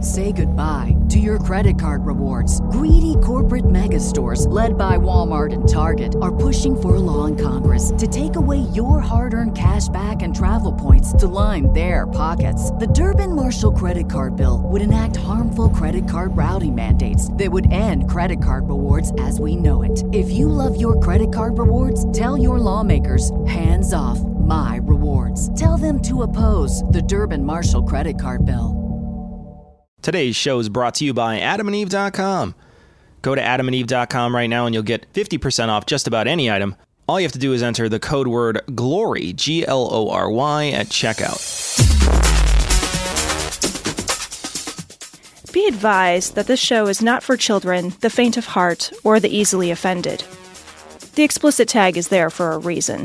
Say goodbye to your credit card rewards. Greedy corporate mega stores, led by Walmart and Target, are pushing for a law in Congress to take away your hard-earned cash back and travel points to line their pockets. The Durbin-Marshall credit card bill would enact harmful credit card routing mandates that would end credit card rewards as we know it. If you love your credit card rewards, tell your lawmakers, hands off my rewards. Tell them to oppose the Durbin-Marshall credit card bill. Today's show is brought to you by AdamandEve.com. Go to AdamandEve.com right now and you'll get 50% off just about any item. All you have to do is enter the code word GLORY, Glory, at checkout. Be advised that this show is not for children, the faint of heart, or the easily offended. The explicit tag is there for a reason.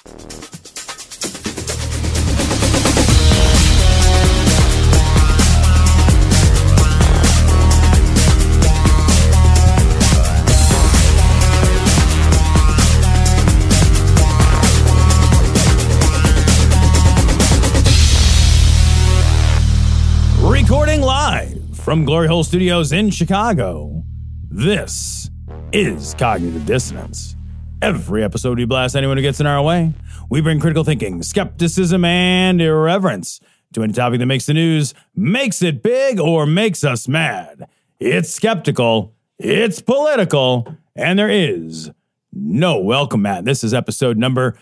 Recording live from Glory Hole Studios in Chicago, this is Cognitive Dissonance. Every episode we blast anyone who gets in our way. We bring critical thinking, skepticism, and irreverence to any topic that makes the news, makes it big, or makes us mad. It's skeptical, it's political, and there is no welcome mat. This is episode number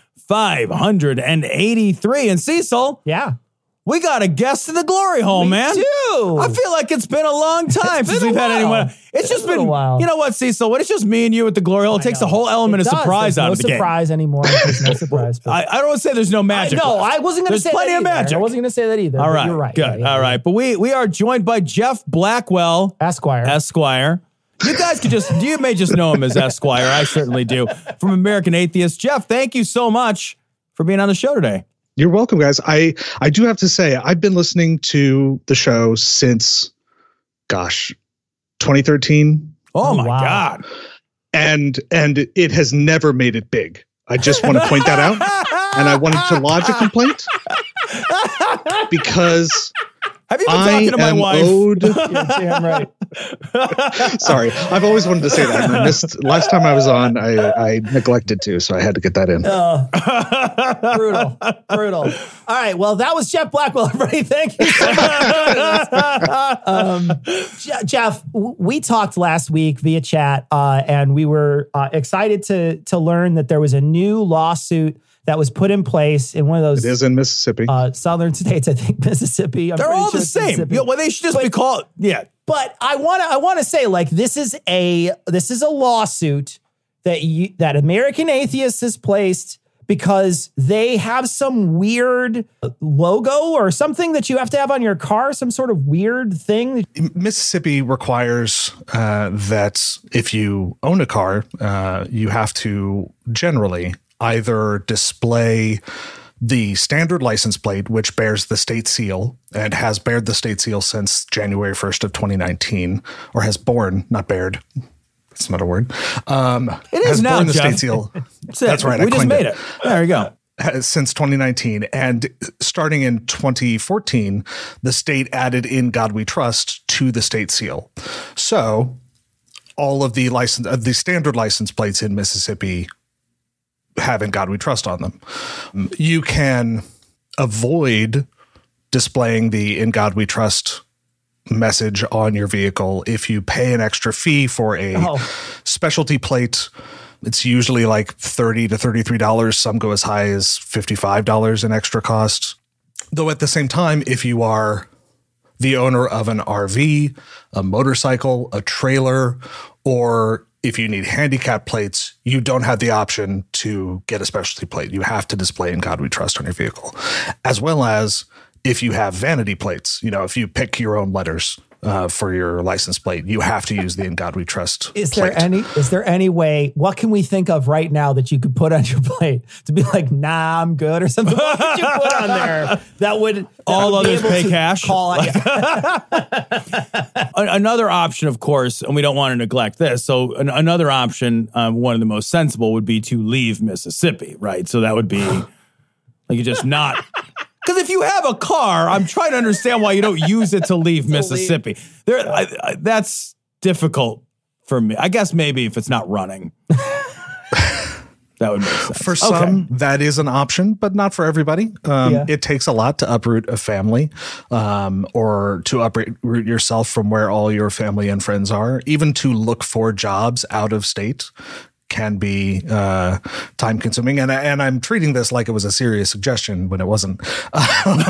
583. And Cecil. Yeah. We got a guest in the Glory Hole, man. We do. I feel like it's been a long time since we've had anyone. It's just been a while. You know what, Cecil? When it's just me and you at the Glory Hole, it takes the whole element of surprise out of the game. No surprise anymore. There's no surprise. I don't want to say there's no magic. No, I wasn't going to say that. There's plenty of magic. I wasn't going to say that either. All right. You're right. Good. Yeah. All right. But we are joined by Jeff Blackwell, Esquire. You guys you may just know him as Esquire. I certainly do. From American Atheist. Jeff, thank you so much for being on the show today. You're welcome, guys. I do have to say, I've been listening to the show since, 2013. Oh my God. And it has never made it big. I just want to point that out. And I wanted to lodge a complaint because have you been talking to my wife? You're damn right. Sorry, I've always wanted to say that. And I missed last time I was on. I neglected to, so I had to get that in. Brutal. All right, well, that was Jeff Blackwell. Everybody, thank you so much. Jeff, we talked last week via chat, and we were excited to learn that there was a new lawsuit that was put in place in one of those. It is in Mississippi. Southern states, I think Mississippi. They're all the same. Yeah, well, they should just be called. Yeah. But I want to say, like, this is a lawsuit that American Atheists has placed because they have some weird logo or something that you have to have on your car, some sort of weird thing. Mississippi requires that if you own a car, you have to generally either display the standard license plate, which bears the state seal and has bared the state seal since January 1st of 2019, or has borne, not bared. That's not a word. It is now, borne the Jeff. state seal. That's right. We just made it. There you go. Since 2019. And starting in 2014, the state added In God We Trust to the state seal. So all of the standard license plates in Mississippi have In God We Trust on them. You can avoid displaying the In God We Trust message on your vehicle if you pay an extra fee for a specialty plate. It's usually like $30 to $33. Some go as high as $55 in extra cost. Though at the same time, if you are the owner of an RV, a motorcycle, a trailer, or if you need handicap plates, you don't have the option to get a specialty plate. You have to display In God We Trust on your vehicle, as well as if you have vanity plates. You know, if you pick your own letters for your license plate, you have to use the In God We Trust Is plate. there any way, what can we think of right now that you could put on your plate to be like, nah, I'm good or something? What could you put on there that would all others pay cash? Another option, of course, and we don't want to neglect this. So another option, one of the most sensible would be to leave Mississippi, right? So that would be like you just not Because if you have a car, I'm trying to understand why you don't use it to leave Mississippi. That's difficult for me. I guess maybe if it's not running. That would make sense. For some, that is an option, but not for everybody. It takes a lot to uproot a family or to uproot yourself from where all your family and friends are. Even to look for jobs out of state can be time consuming. And I'm treating this like it was a serious suggestion when it wasn't. Well,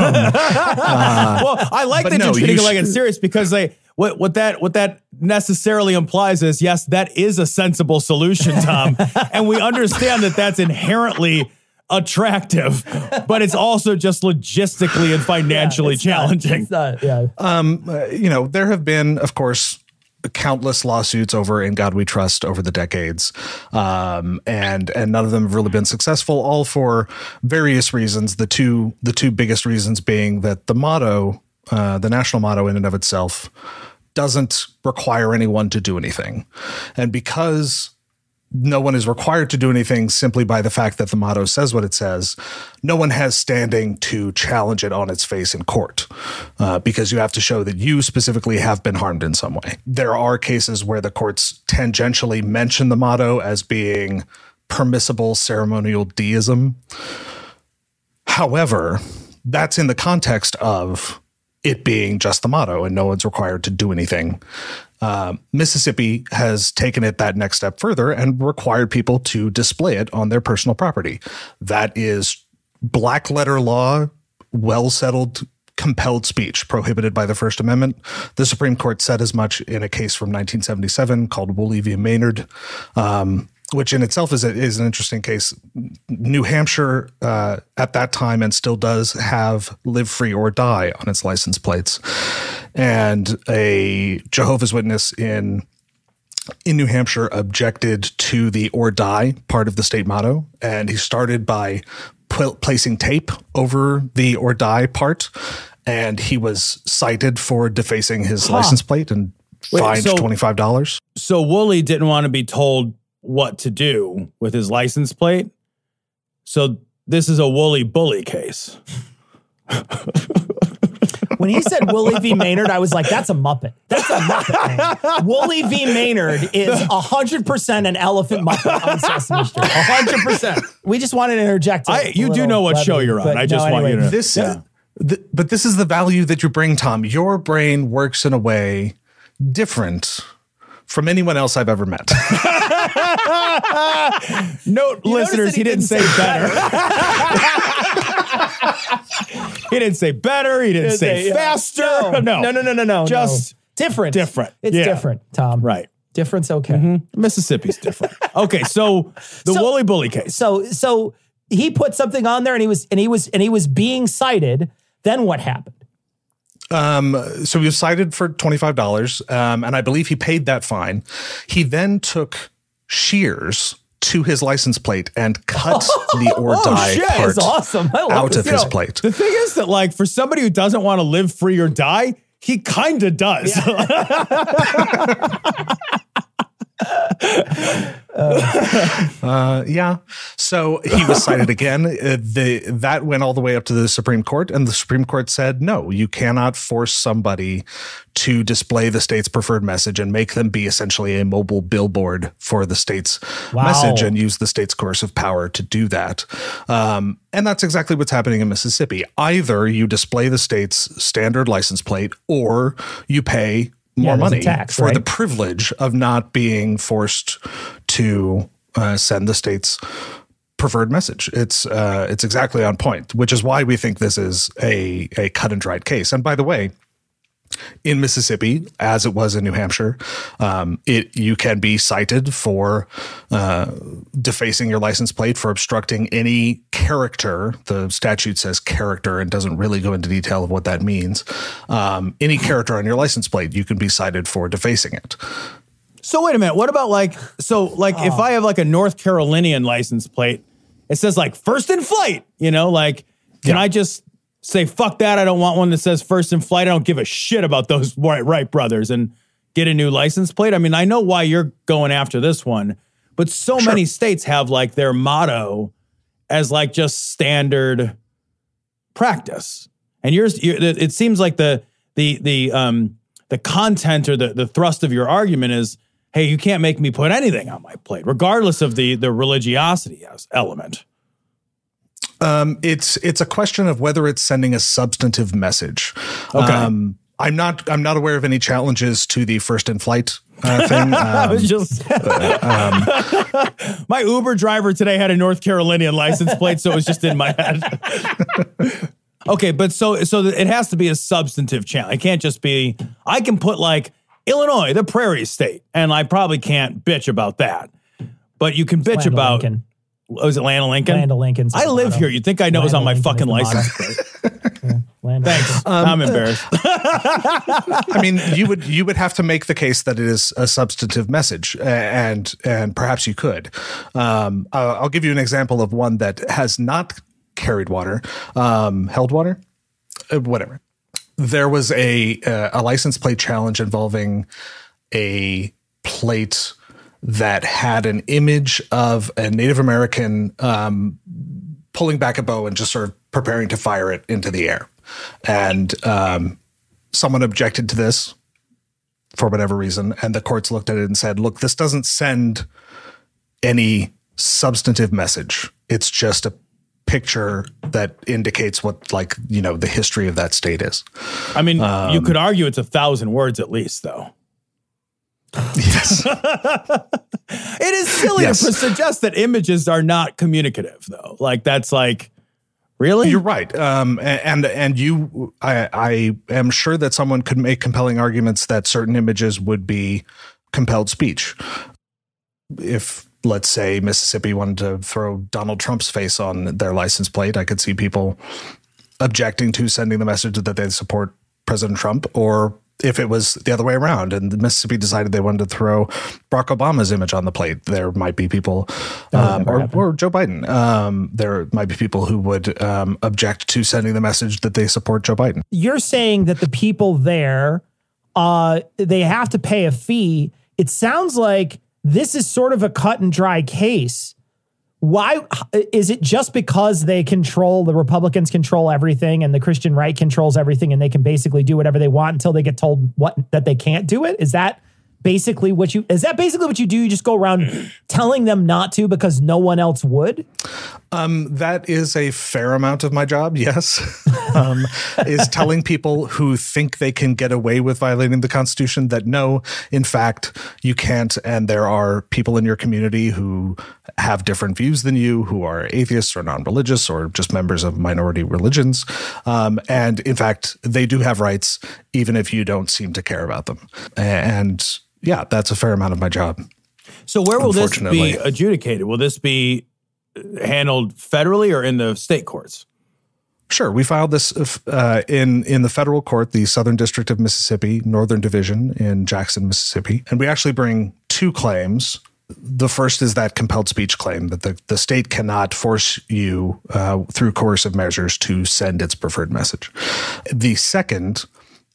I like that you're treating it like it's serious because what that necessarily implies is, yes, that is a sensible solution, Tom. And we understand that that's inherently attractive, but it's also just logistically and financially challenging. There have been, of course, countless lawsuits over In God We Trust over the decades. And none of them have really been successful, all for various reasons. The two biggest reasons being that the motto, the national motto in and of itself, doesn't require anyone to do anything. And because no one is required to do anything simply by the fact that the motto says what it says, no one has standing to challenge it on its face in court because you have to show that you specifically have been harmed in some way. There are cases where the courts tangentially mention the motto as being permissible ceremonial deism. However, that's in the context of it being just the motto and no one's required to do anything. Mississippi has taken it that next step further and required people to display it on their personal property. That is black letter law, well-settled, compelled speech prohibited by the First Amendment. The Supreme Court said as much in a case from 1977 called Woolley v. Maynard, which in itself is an interesting case. New Hampshire at that time and still does have live free or die on its license plates. And a Jehovah's Witness in New Hampshire objected to the or die part of the state motto. And he started by placing tape over the or die part. And he was cited for defacing his license plate and fined $25. So Woolley didn't want to be told what to do with his license plate. So this is a Woolley bully case. When he said Woolley v. Maynard, I was like, that's a Muppet. That's a Muppet, man. Woolley v. Maynard is 100% an elephant Muppet on Sesame Street. 100%. We just wanted to interject. You do know what show you're on. I just want you to. But this is the value that you bring, Tom. Your brain works in a way different from anyone else I've ever met. Note, listeners, he didn't say better. He didn't say better. He didn't say faster. No. Just different. Different. It's different, Tom. Right. Different's okay. Mm-hmm. Mississippi's different. Okay, so the Woolley bully case. So he put something on there, and he was being cited. Then what happened? So he was cited for $25, and I believe he paid that fine. He then took shears to his license plate and cut the or die part awesome. out of his plate. The thing is that, like, for somebody who doesn't want to live free or die, he kind of does. Yeah. So he was cited again. That went all the way up to the Supreme Court, and the Supreme Court said, no, you cannot force somebody to display the state's preferred message and make them be essentially a mobile billboard for the state's message and use the state's coercive power to do that. And that's exactly what's happening in Mississippi. Either you display the state's standard license plate or you pay more money for the privilege of not being forced to send the state's preferred message. It's exactly on point, which is why we think this is a cut and dried case. And by the way, in Mississippi, as it was in New Hampshire, you can be cited for defacing your license plate, for obstructing any character. The statute says character and doesn't really go into detail of what that means. Any character on your license plate, you can be cited for defacing it. So wait a minute. What about if I have like a North Carolinian license plate, it says like first in flight, can I just say, fuck that, I don't want one that says first in flight. I don't give a shit about those Wright brothers and get a new license plate. I mean, I know why you're going after this one, but so many states have like their motto as like just standard practice. And it seems like the content or the thrust of your argument is, hey, you can't make me put anything on my plate, regardless of the religiosity element. It's a question of whether it's sending a substantive message. Okay. I'm not aware of any challenges to the first in flight thing. I was just my Uber driver today had a North Carolinian license plate, so it was just in my head. Okay, but so it has to be a substantive challenge. It can't just be, I can put like Illinois, the prairie state, and I probably can't bitch about that. But you can bitch about Lincoln. Was it Land of Lincoln? Land of Lincoln. I live here. You'd think I know it was on my fucking license plate. Thanks. I'm embarrassed. I mean, you would have to make the case that it is a substantive message, and perhaps you could. I'll give you an example of one that has not carried water, held water, whatever. There was a license plate challenge involving a plate that had an image of a Native American pulling back a bow and just sort of preparing to fire it into the air. And someone objected to this for whatever reason, and the courts looked at it and said, look, this doesn't send any substantive message. It's just a picture that indicates what, like, you know, the history of that state is. I mean, you could argue it's 1,000 words at least, though. Yes. It is silly to suggest that images are not communicative, though. Like, that's like, really? You're right. And I am sure that someone could make compelling arguments that certain images would be compelled speech. If, let's say, Mississippi wanted to throw Donald Trump's face on their license plate, I could see people objecting to sending the message that they support President Trump. Or if it was the other way around and Mississippi decided they wanted to throw Barack Obama's image on the plate, there might be people, or Joe Biden, there might be people who would object to sending the message that they support Joe Biden. You're saying that the people there, they have to pay a fee. It sounds like this is sort of a cut and dry case. Why is it just because the Republicans control everything and the Christian right controls everything and they can basically do whatever they want until they get told that they can't do it? Is that basically what you do? You just go around telling them not to because no one else would? That is a fair amount of my job. Yes. Is telling people who think they can get away with violating the Constitution that no, in fact, you can't. And there are people in your community who have different views than you, who are atheists or non-religious or just members of minority religions. And in fact, they do have rights, even if you don't seem to care about them. And yeah, that's a fair amount of my job. So where will this be adjudicated? Will this be handled federally or in the state courts? Sure. We filed this in the federal court, the Southern District of Mississippi, Northern Division in Jackson, Mississippi. And we actually bring two claims. The first is that compelled speech claim that the state cannot force you through coercive measures to send its preferred message. The second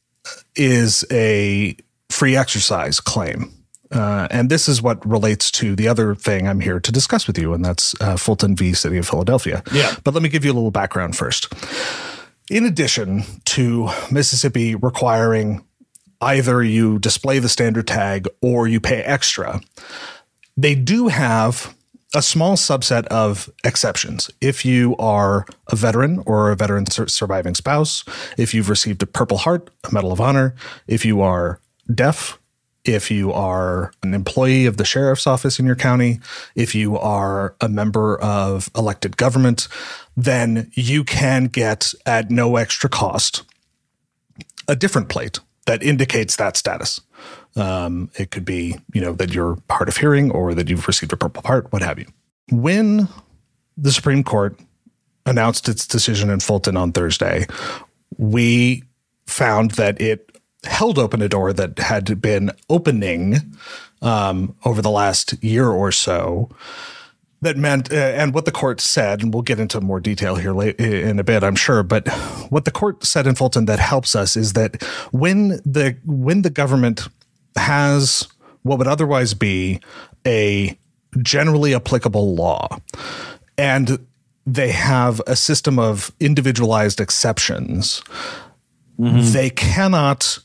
is a free exercise claim. And this is what relates to the other thing I'm here to discuss with you, and that's Fulton v. City of Philadelphia. Yeah. But let me give you a little background first. In addition to Mississippi requiring either you display the standard tag or you pay extra, they do have a small subset of exceptions. If you are a veteran or a veteran's surviving spouse, if you've received a Purple Heart, a Medal of Honor, if you are deaf, if you are an employee of the sheriff's office in your county, if you are a member of elected government, then you can get, at no extra cost, a different plate that indicates that status. It could be, that you're hard of hearing or that you've received a Purple Heart, what have you. When the Supreme Court announced its decision in Fulton on Thursday, we found that it held open a door that had been opening over the last year or so. That meant, and what the court said, and we'll get into more detail here in a bit, I'm sure, but what the court said in Fulton that helps us is that when the government has what would otherwise be a generally applicable law, and they have a system of individualized exceptions. They cannot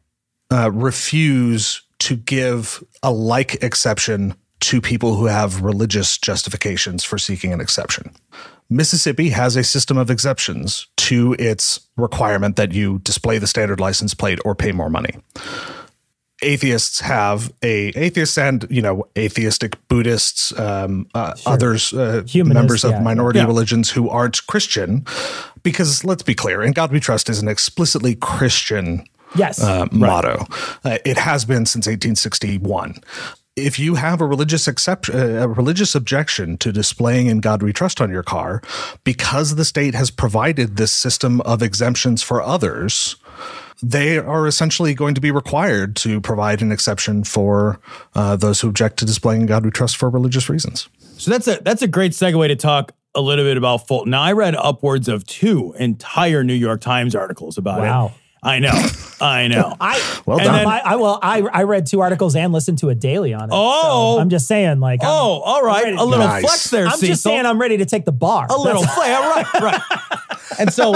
refuse to give a like exception to people who have religious justifications for seeking an exception. Mississippi has a system of exceptions to its requirement that you display the standard license plate or pay more money. Atheists have atheists and, atheistic Buddhists, others, members of minority religions who aren't Christian, because let's be clear, In God We Trust is an explicitly Christian motto. It has been since 1861. If you have a religious objection to displaying In God We Trust on your car, because the state has provided this system of exemptions for others, they are essentially going to be required to provide an exception for those who object to displaying In God We Trust for religious reasons. So that's a great segue to talk a little bit about Fulton. Now, I read upwards of 2 entire New York Times articles about it. I know. Well done. I read 2 articles and listened to a daily on it. Oh, so I'm just saying, like, all right, a little flex there. I'm just saying, I'm ready to take the bar. A little flex, right. And so,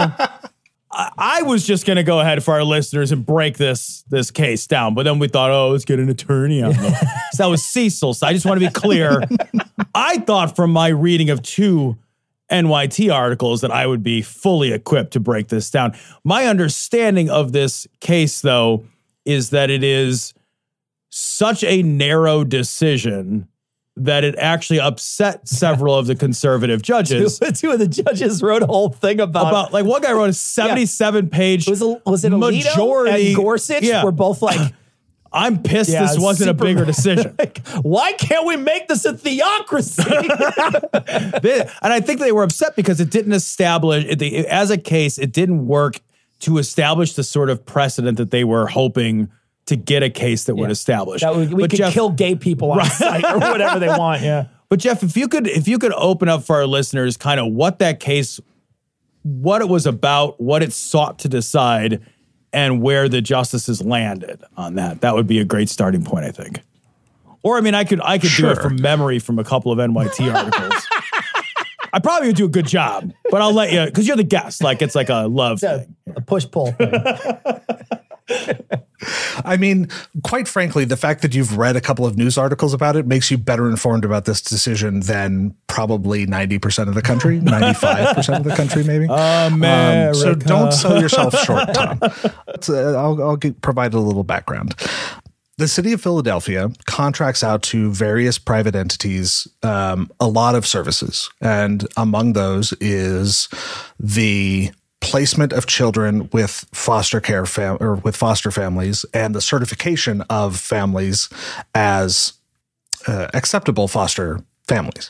I was just going to go ahead for our listeners and break this case down, but then we thought, let's get an attorney on there. So that was Cecil. So I just want to be clear. I thought from my reading of 2 NYT articles that I would be fully equipped to break this down. My understanding of this case, though, is that it is such a narrow decision that it actually upset several of the conservative judges. 2 of the judges wrote a whole thing about like one guy wrote a 77-page was it majority. And Gorsuch were both like, I'm pissed this wasn't a bigger decision. Like, why can't we make this a theocracy? And I think they were upset because it didn't establish, as a case, it didn't work to establish the sort of precedent that they were hoping to get a case that would establish. We could kill gay people on site or whatever they want. Yeah. But Jeff, if you could open up for our listeners kind of what that case, what it was about, what it sought to decide, and where the justices landed on that would be a great starting point, I think. Or, I mean, I could do it from memory from a couple of NYT articles. I probably would do a good job, but I'll let you, because you're the guest. Like, it's like a love thing. A push-pull thing. I mean, quite frankly, the fact that you've read a couple of news articles about it makes you better informed about this decision than probably 90% of the country, 95% of the country, maybe. America. So don't sell yourself short, Tom. I'll provide a little background. The city of Philadelphia contracts out to various private entities a lot of services, and among those is the placement of children with foster care or with foster families, and the certification of families as acceptable foster families.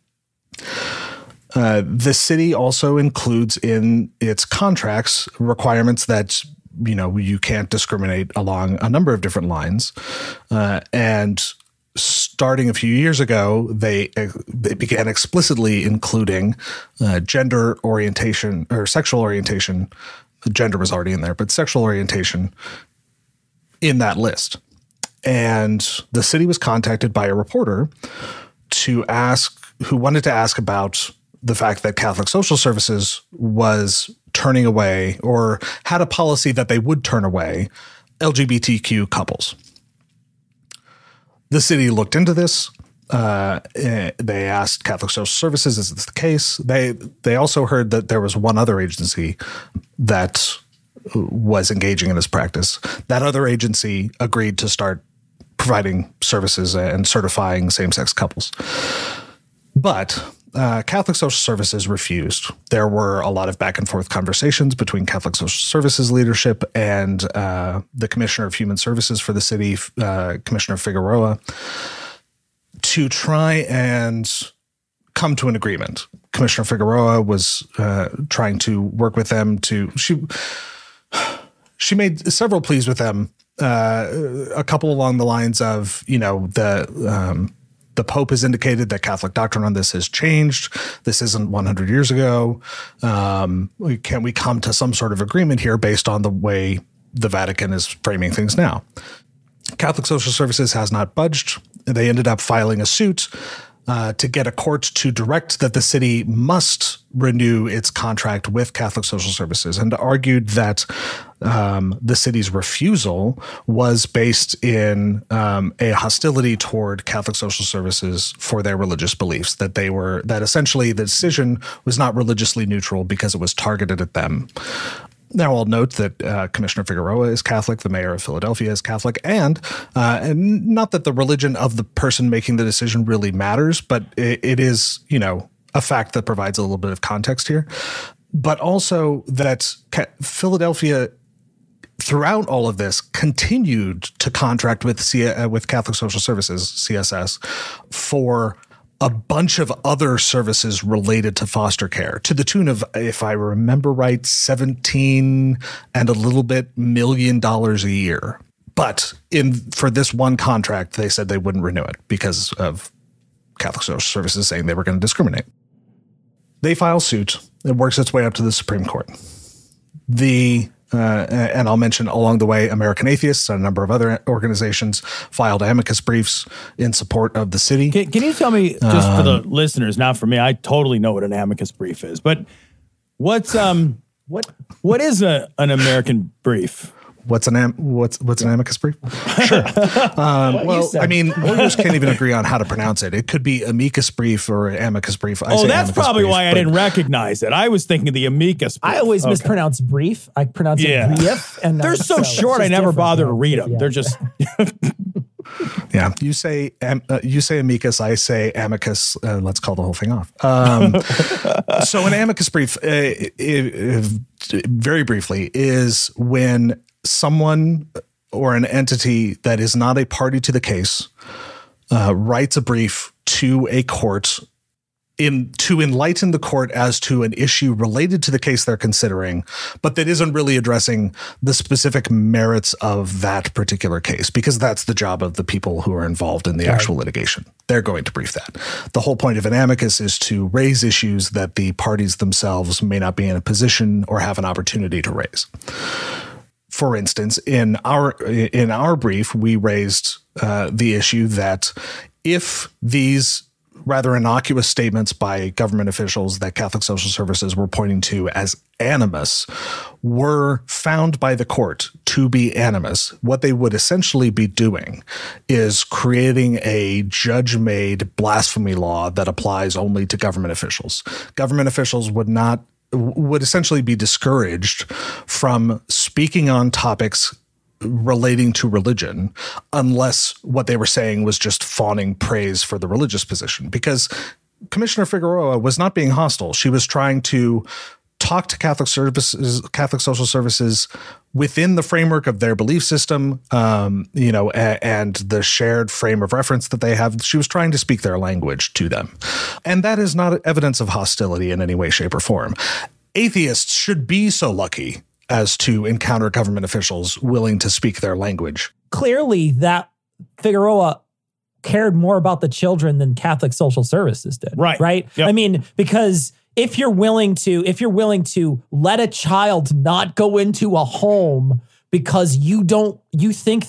The city also includes in its contracts requirements that you can't discriminate along a number of different lines, and starting a few years ago, they began explicitly including gender orientation or sexual orientation. Gender was already in there, but sexual orientation in that list. And the city was contacted by a reporter who wanted to ask about the fact that Catholic Social Services was turning away, or had a policy that they would turn away, LGBTQ couples. The city looked into this. They asked Catholic Social Services, is this the case? They also heard that there was one other agency that was engaging in this practice. That other agency agreed to start providing services and certifying same-sex couples. But Catholic Social Services refused. There were a lot of back and forth conversations between Catholic Social Services leadership and the Commissioner of Human Services for the city, Commissioner Figueroa, to try and come to an agreement. Commissioner Figueroa was trying to work with them she made several pleas with them, a couple along the lines of, the Pope has indicated that Catholic doctrine on this has changed. This isn't 100 years ago. Can we come to some sort of agreement here based on the way the Vatican is framing things now? Catholic Social Services has not budged. They ended up filing a suit to get a court to direct that the city must renew its contract with Catholic Social Services, and argued that the city's refusal was based in a hostility toward Catholic Social Services for their religious beliefs, that essentially the decision was not religiously neutral because it was targeted at them. Now, I'll note that Commissioner Figueroa is Catholic, the mayor of Philadelphia is Catholic, and not that the religion of the person making the decision really matters, but it is, a fact that provides a little bit of context here. But also that Philadelphia, throughout all of this, continued to contract with Catholic Social Services, CSS, for a bunch of other services related to foster care, to the tune of, if I remember right, $17 and a little bit million a year. But for this one contract, they said they wouldn't renew it because of Catholic Social Services saying they were going to discriminate. They file suit. It works its way up to the Supreme Court. And I'll mention along the way, American Atheists and a number of other organizations filed amicus briefs in support of the city. Can you tell me, just for the listeners, not for me, I totally know what an amicus brief is, but what is an American brief? What's an amicus brief? Sure. I mean, lawyers can't even agree on how to pronounce it. It could be amicus brief or amicus brief. That's probably why I didn't recognize it. I was thinking of the amicus brief. I always mispronounce brief. I pronounce it brief. And they're so short, I never bother to read them. Yeah. They're just... Yeah, you say amicus, I say amicus. Let's call the whole thing off. So an amicus brief, very briefly, is when someone or an entity that is not a party to the case writes a brief to a court to enlighten the court as to an issue related to the case they're considering, but that isn't really addressing the specific merits of that particular case, because that's the job of the people who are involved in the actual litigation. They're going to brief that. The whole point of an amicus is to raise issues that the parties themselves may not be in a position or have an opportunity to raise. For instance, in our brief, we raised the issue that if these rather innocuous statements by government officials that Catholic Social Services were pointing to as animus were found by the court to be animus, what they would essentially be doing is creating a judge-made blasphemy law that applies only to government officials. Government officials would essentially be discouraged from speaking on topics relating to religion unless what they were saying was just fawning praise for the religious position, because Commissioner Figueroa was not being hostile. She was trying to talk to Catholic Social Services within the framework of their belief system, and the shared frame of reference that they have. She was trying to speak their language to them. And that is not evidence of hostility in any way, shape, or form. Atheists should be so lucky as to encounter government officials willing to speak their language. Clearly, that Figueroa cared more about the children than Catholic Social Services did. Right? Yep. I mean, because if you're willing to let a child not go into a home because you think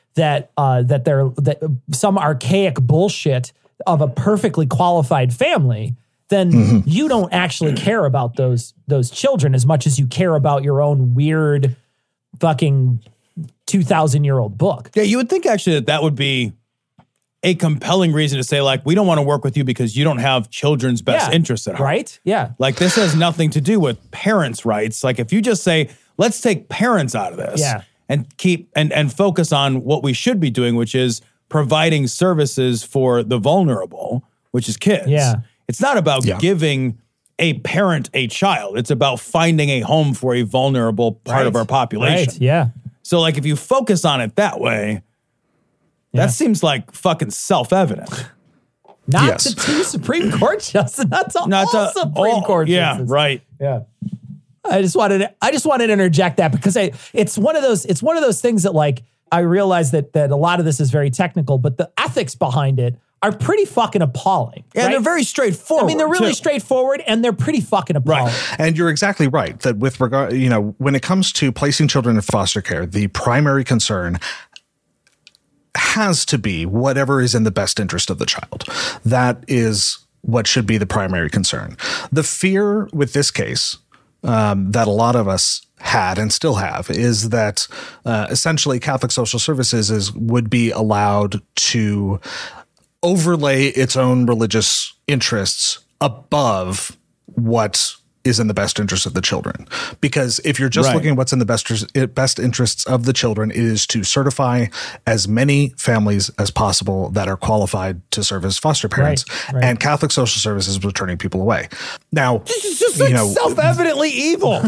that some archaic bullshit of a perfectly qualified family, then you don't actually care about those children as much as you care about your own weird fucking 2,000-year-old book. Yeah, you would think actually that would be a compelling reason to say, like, we don't want to work with you because you don't have children's best interests at heart. Right? Yeah. Like, this has nothing to do with parents' rights. Like, if you just say, let's take parents out of this and keep and focus on what we should be doing, which is providing services for the vulnerable, which is kids. Yeah. It's not about giving a parent a child. It's about finding a home for a vulnerable part of our population. Right. Yeah. So, like, if you focus on it that way, that seems like fucking self-evident. Not to two Supreme Court justices. Not all Supreme Court justices. Yeah, right. Yeah. I just wanted to interject that because it's one of those things that, like, I realize that a lot of this is very technical, but the ethics behind it are pretty fucking appalling. Yeah, they're very straightforward. I mean, they're really straightforward, and th're pretty fucking appalling. Right. And you're exactly right that with regard, when it comes to placing children in foster care, the primary concern has to be whatever is in the best interest of the child. That is what should be the primary concern. The fear with this case that a lot of us had and still have is that essentially Catholic Social Services would be allowed to overlay its own religious interests above what is in the best interest of the children. Because if you're just looking at what's in the best interests of the children, it is to certify as many families as possible that are qualified to serve as foster parents. Right. And Catholic Social Services was turning people away. Now, this is just self-evidently evil.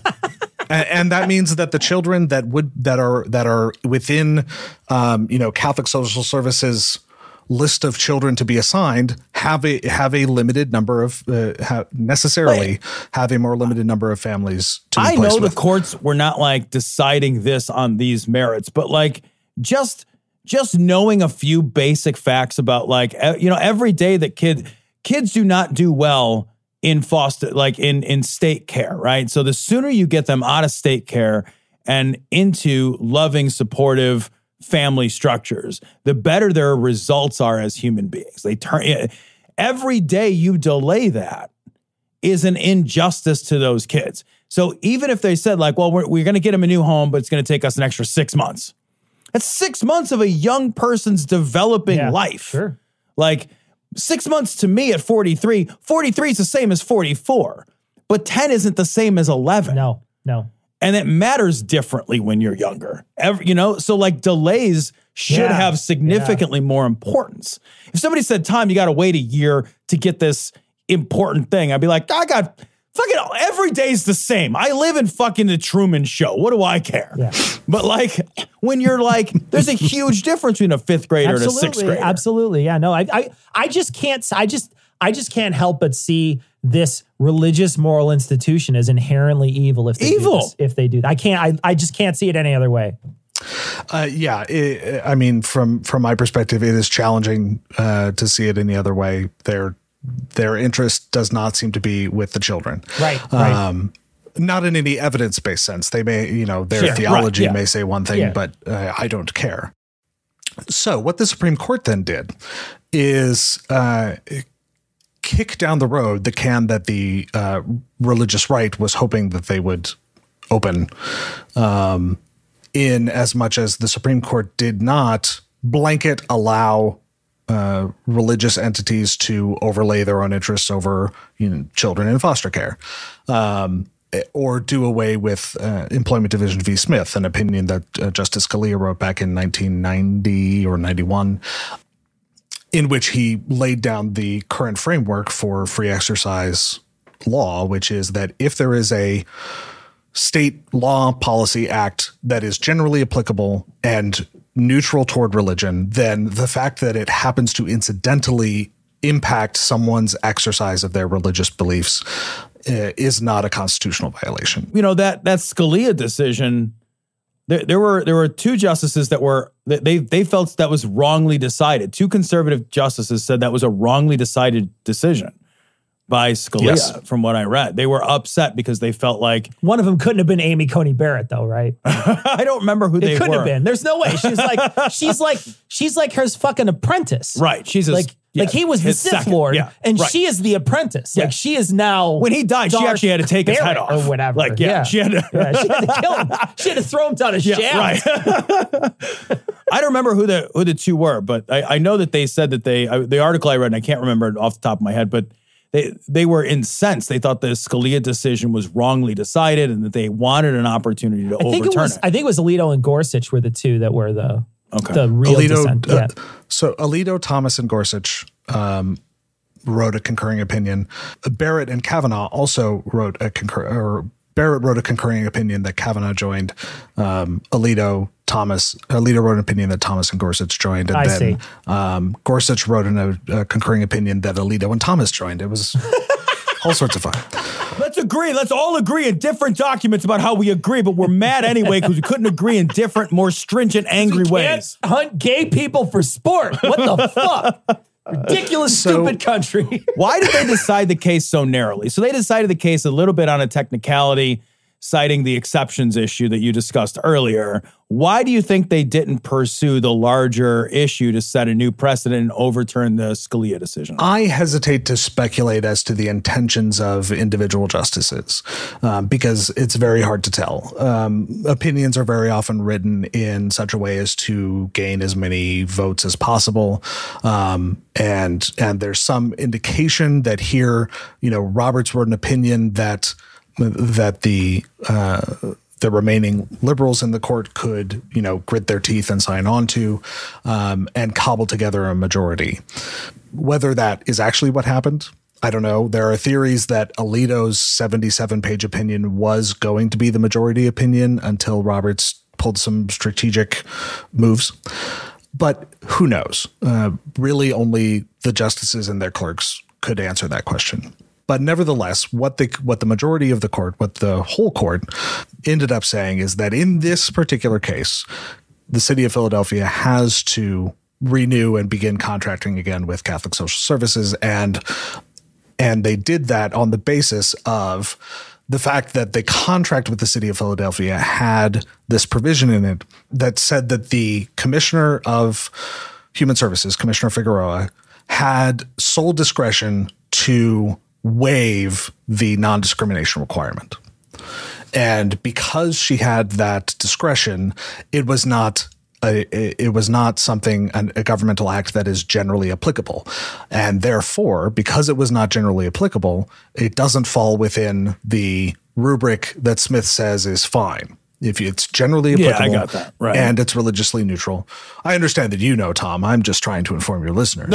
And that means that the children that are within, Catholic Social Services list of children to be assigned have a limited number of necessarily have a more limited number of families to be placed with. I know the courts were not like deciding this on these merits, but like just knowing a few basic facts about every day that kids do not do well in foster, like in state care, right? So the sooner you get them out of state care and into loving, supportive family structures, the better their results are as human beings. Every day you delay that is an injustice to those kids. So even if they said like, well, we're going to get them a new home, but it's going to take us an extra 6 months. That's 6 months of a young person's developing life. Sure. Like 6 months to me at 43 is the same as 44, but 10 isn't the same as 11. No. And it matters differently when you're younger. So like delays should have significantly more importance. If somebody said, Tom, you got to wait a year to get this important thing, I'd be like, I got fucking every day's the same. I live in fucking the Truman Show. What do I care? Yeah. But like when you're like, there's a huge difference between a fifth grader and a sixth grader. Absolutely. Yeah. No, I just can't help but see this religious moral institution as inherently evil if they do that. I just can't see it any other way. From my perspective, it is challenging to see it any other way. Their interest does not seem to be with the children. Right. Not in any evidence-based sense. They may, their theology may say one thing, but I don't care. So what the Supreme Court then did is kick down the road the can that the religious right was hoping that they would open, in as much as the Supreme Court did not blanket allow religious entities to overlay their own interests over children in foster care, or do away with Employment Division v. Smith, an opinion that Justice Scalia wrote back in 1990 or 91, in which he laid down the current framework for free exercise law, which is that if there is a state law, policy, act that is generally applicable and neutral toward religion, then the fact that it happens to incidentally impact someone's exercise of their religious beliefs is not a constitutional violation. That Scalia decision, there were two justices they felt that was wrongly decided. Two conservative justices said that was a wrongly decided decision by Scalia, from what I read. They were upset because they felt like... One of them couldn't have been Amy Coney Barrett, though, right? I don't remember who they were. It couldn't have been. There's no way. She's like her fucking apprentice. Right. She's like he was the Sith Lord, and she is the apprentice. Like she is now... When he died, she actually had to take his head off. Or whatever. She had to kill him. She had to throw him down a shaft. Right. I don't remember who the two were, but I know that they said that the article I read, and I can't remember it off the top of my head, but they were incensed. They thought the Scalia decision was wrongly decided and that they wanted an opportunity to overturn it. I think it was Alito and Gorsuch were the two that were the real dissent. So Alito, Thomas, and Gorsuch wrote a concurring opinion. Barrett and Kavanaugh also wrote Barrett wrote a concurring opinion that Kavanaugh joined. Alito wrote an opinion that Thomas and Gorsuch joined. And then Gorsuch wrote a concurring opinion that Alito and Thomas joined. It was all sorts of fun. Let's agree. Let's all agree in different documents about how we agree, but we're mad anyway because we couldn't agree in different, more stringent, angry ways. Hunt gay people for sport. What the fuck? Ridiculous, stupid country. Why did they decide the case so narrowly? So they decided the case a little bit on a technicality, citing the exceptions issue that you discussed earlier. Why do you think they didn't pursue the larger issue to set a new precedent and overturn the Scalia decision? I hesitate to speculate as to the intentions of individual justices because it's very hard to tell. Opinions are very often written in such a way as to gain as many votes as possible. And there's some indication that here, Roberts wrote an opinion that the remaining liberals in the court could, grit their teeth and sign on to, and cobble together a majority. Whether that is actually what happened, I don't know. There are theories that Alito's 77-page opinion was going to be the majority opinion until Roberts pulled some strategic moves. But who knows? Really, only the justices and their clerks could answer that question. But nevertheless, what the majority of the court, what the whole court ended up saying is that in this particular case, the city of Philadelphia has to renew and begin contracting again with Catholic Social Services. And they did that on the basis of the fact that the contract with the city of Philadelphia had this provision in it that said that the Commissioner of Human Services, Commissioner Figueroa, had sole discretion to waive the non-discrimination requirement. And because she had that discretion, it was not something, a governmental act that is generally applicable. And therefore, because it was not generally applicable, it doesn't fall within the rubric that Smith says is fine. If it's generally applicable, I got that. Right. And it's religiously neutral. I understand that Tom. I'm just trying to inform your listeners.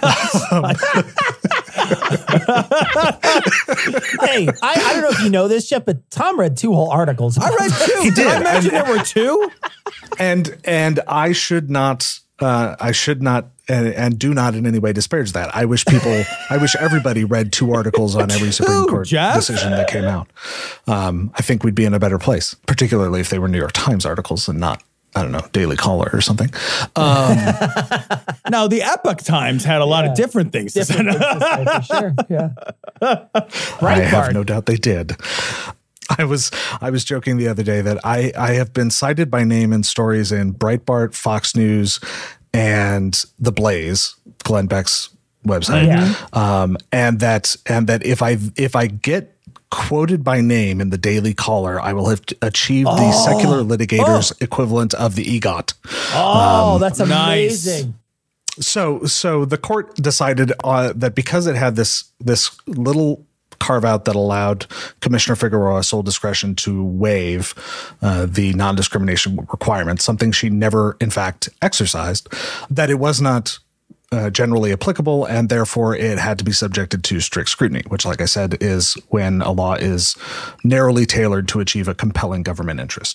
Hey, I don't know if you know this yet, but Tom read 2 whole articles. I read 2. He did. I mentioned there were 2. And I should not and do not in any way disparage that. I wish everybody read 2 articles on every Supreme Court decision that came out. I think we'd be in a better place, particularly if they were New York Times articles and not, I don't know, Daily Caller or something. Now, the Epoch Times had a lot of different things to say. For sure. Yeah. I have no doubt they did. I was joking the other day that I have been cited by name in stories in Breitbart, Fox News, and The Blaze, Glenn Beck's website. And that if I get quoted by name in the Daily Caller, I will have achieved the secular litigator's equivalent of the EGOT. That's amazing. Nice. So the court decided that because it had this little carve out that allowed Commissioner Figueroa sole discretion to waive the non-discrimination requirement, something she never in fact exercised, that it was not generally applicable, and therefore it had to be subjected to strict scrutiny, which, like I said, is when a law is narrowly tailored to achieve a compelling government interest.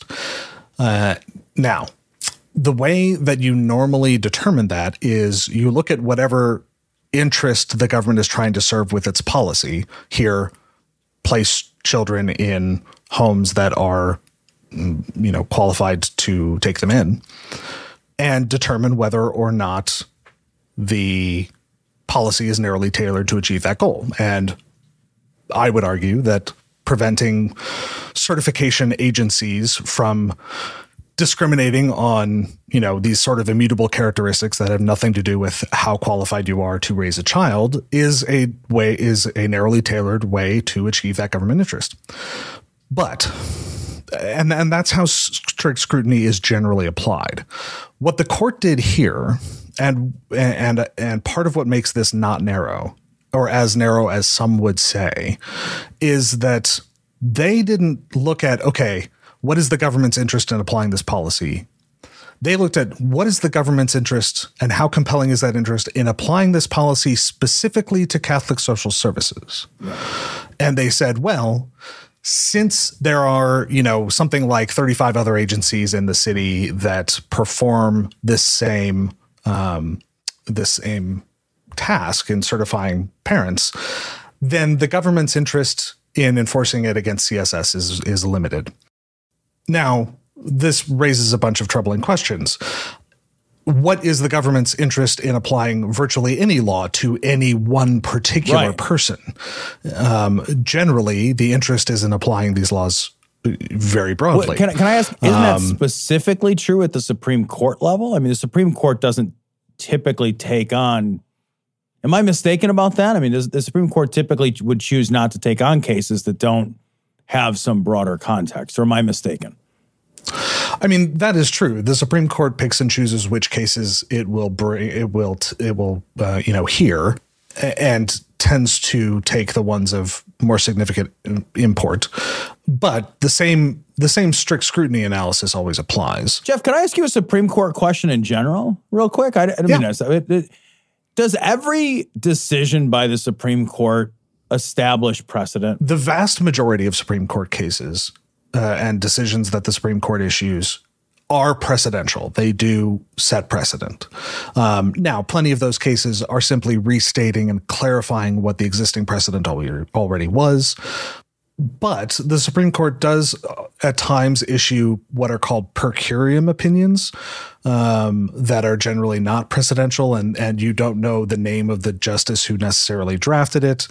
Now, the way that you normally determine that is you look at whatever interest the government is trying to serve with its policy. Here, place children in homes that are, qualified to take them in, and determine whether or not the policy is narrowly tailored to achieve that goal. And I would argue that preventing certification agencies from discriminating on, these sort of immutable characteristics that have nothing to do with how qualified you are to raise a child is a narrowly tailored way to achieve that government interest. But, and that's how strict scrutiny is generally applied. What the court did here, and part of what makes this not narrow, or as narrow as some would say, is that they didn't look at, okay, what is the government's interest in applying this policy? They looked at what is the government's interest and how compelling is that interest in applying this policy specifically to Catholic Social Services. Right. And they said, well, since there are, something like 35 other agencies in the city that perform this same task in certifying parents, then the government's interest in enforcing it against CSS is limited. Now, this raises a bunch of troubling questions. What is the government's interest in applying virtually any law to any one particular person? Generally, the interest is in applying these laws very broadly. Can I ask, isn't that specifically true at the Supreme Court level? I mean, the Supreme Court doesn't typically take on, am I mistaken about that? I mean, the Supreme Court typically would choose not to take on cases that don't have some broader context, or am I mistaken? I mean, that is true. The Supreme Court picks and chooses which cases it will hear, and tends to take the ones of more significant import. But the same strict scrutiny analysis always applies. Jeff, can I ask you a Supreme Court question in general, real quick? I don't mean that. Does every decision by the Supreme Court establish precedent? The vast majority of Supreme Court cases and decisions that the Supreme Court issues are precedential. They do set precedent. Now, plenty of those cases are simply restating and clarifying what the existing precedent already was. But the Supreme Court does at times issue what are called per curiam opinions that are generally not precedential, and you don't know the name of the justice who necessarily drafted it.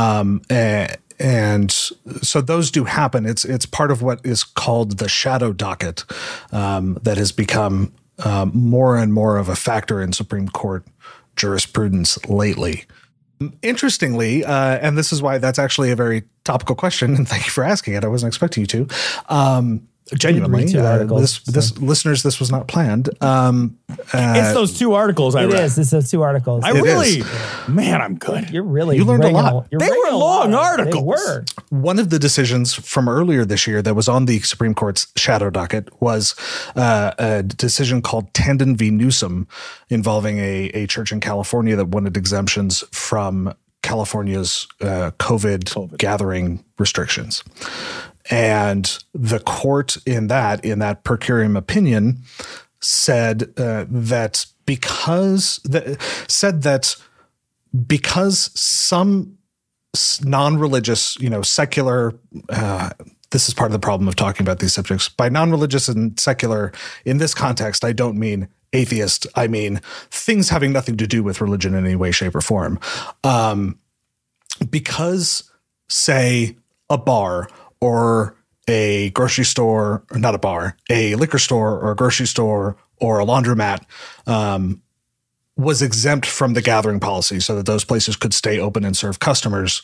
And so those do happen. It's part of what is called the shadow docket that has become more and more of a factor in Supreme Court jurisprudence lately. Interestingly, and this is why that's actually a very topical question, and thank you for asking it. I wasn't expecting you to. Genuinely, listeners, this was not planned. It's those 2 articles I read. It's those 2 articles. Man, I'm good. You learned a lot. They were long articles. They were. One of the decisions from earlier this year that was on the Supreme Court's shadow docket was a decision called Tandon v. Newsom involving a church in California that wanted exemptions from California's COVID gathering restrictions. And the court in that per curiam opinion said that because some non-religious, secular, this is part of the problem of talking about these subjects. By non-religious and secular, in this context, I don't mean atheist. I mean things having nothing to do with religion in any way, shape, or form. Because, say, a bar or a grocery store, or not a bar, a liquor store or a grocery store or a laundromat was exempt from the gathering policy so that those places could stay open and serve customers.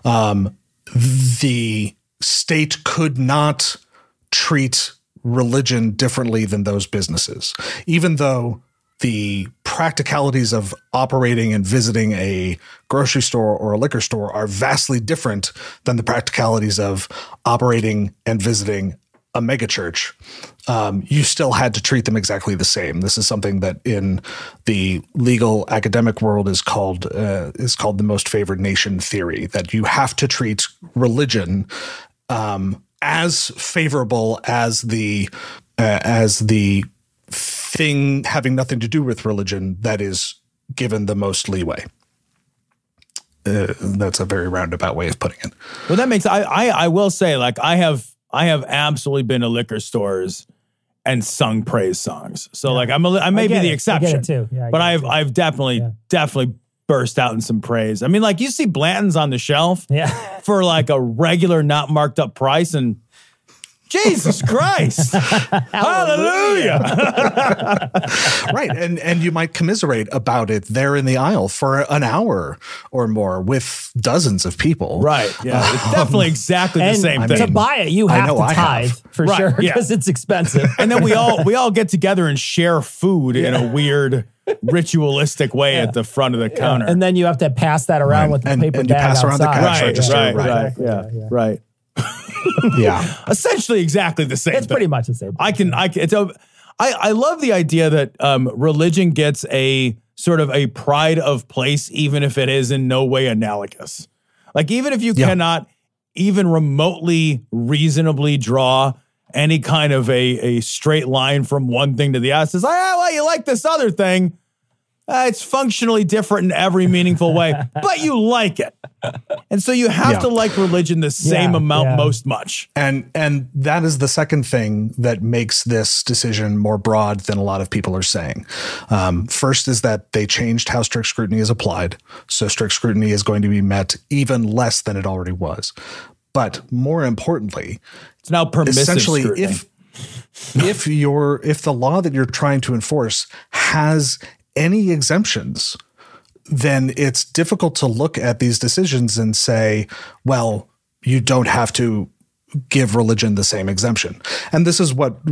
The state could not treat religion differently than those businesses, even though the practicalities of operating and visiting a grocery store or a liquor store are vastly different than the practicalities of operating and visiting a megachurch. You still had to treat them exactly the same. This is something that in the legal academic world is called the most favored nation theory, that you have to treat religion as favorable as the thing having nothing to do with religion that is given the most leeway. That's a very roundabout way of putting it. Well, that makes, I will say, like, I have absolutely been to liquor stores and sung praise songs. So like I may be the exception, I get it too. Yeah, but I've definitely burst out in some praise. I mean, like, you see Blanton's on the shelf for like a regular not marked up price, and Jesus Christ. Hallelujah. Right. And you might commiserate about it there in the aisle for an hour or more with dozens of people. Right. Yeah. It's definitely exactly the same thing. To buy it, you have to tithe for sure, because it's expensive. And then we all get together and share food in a weird ritualistic way at the front of the counter. And then you have to pass that around with the paper and bag you pass around outside. the cash register. Right. Yeah. Essentially exactly the same It's thing. pretty much the same thing. I love the idea that religion gets a sort of a pride of place, even if it is in no way analogous. Like, even if you cannot even remotely reasonably draw any kind of a straight line from one thing to the other, says, well, you like this other thing. It's functionally different in every meaningful way, but you like it. And so you have to like religion the same amount most much. And that is the second thing that makes this decision more broad than a lot of people are saying. First is that they changed how strict scrutiny is applied. So strict scrutiny is going to be met even less than it already was. But more importantly, it's now permissive essentially scrutiny. if the law that you're trying to enforce has any exemptions, then it's difficult to look at these decisions and say, well, you don't have to give religion the same exemption. And this is what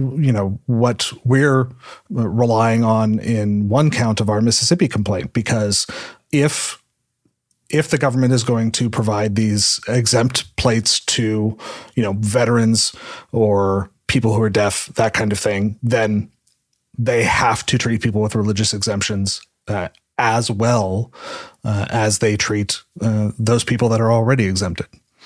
we're relying on in one count of our Mississippi complaint, because if the government is going to provide these exempt plates to, veterans or people who are deaf, that kind of thing, then they have to treat people with religious exemptions as well as they treat those people that are already exempted.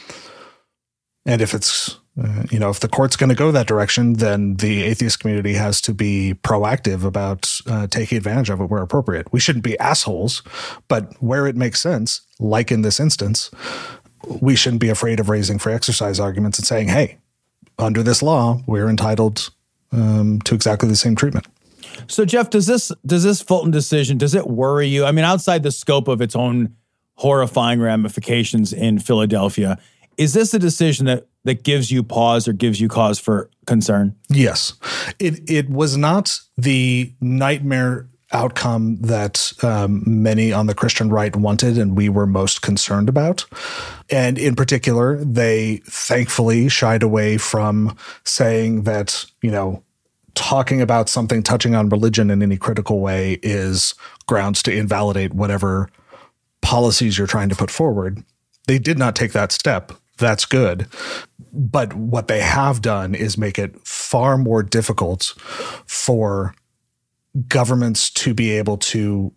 And if it's, if the court's going to go that direction, then the atheist community has to be proactive about taking advantage of it where appropriate. We shouldn't be assholes, but where it makes sense, like in this instance, we shouldn't be afraid of raising free exercise arguments and saying, hey, under this law, we're entitled to exactly the same treatment. So, Jeff, does this Fulton decision, does it worry you? I mean, outside the scope of its own horrifying ramifications in Philadelphia, is this a decision that gives you pause or gives you cause for concern? Yes. It was not the nightmare outcome that many on the Christian right wanted and we were most concerned about. And in particular, they thankfully shied away from saying that, talking about something touching on religion in any critical way is grounds to invalidate whatever policies you're trying to put forward. They did not take that step. That's good. But what they have done is make it far more difficult for governments to be able to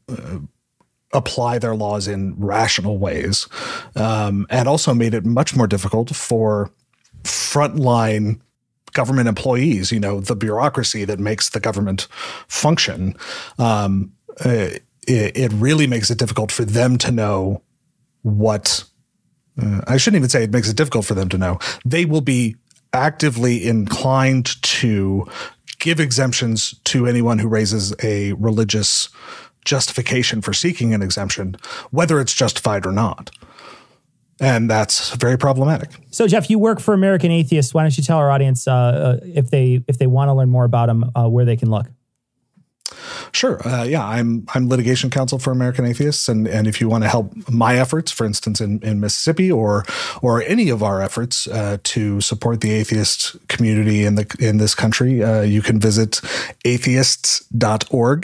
apply their laws in rational ways, and also made it much more difficult for frontline government employees, the bureaucracy that makes the government function. It really makes it difficult for them to know what I shouldn't even say it makes it difficult for them to know. They will be actively inclined to give exemptions to anyone who raises a religious justification for seeking an exemption, whether it's justified or not. And that's very problematic. So, Jeff, you work for American Atheists. Why don't you tell our audience if they want to learn more about them, where they can look? Sure. I'm litigation counsel for American Atheists. And if you want to help my efforts, for instance, in Mississippi or any of our efforts to support the atheist community in this country, you can visit atheists.org,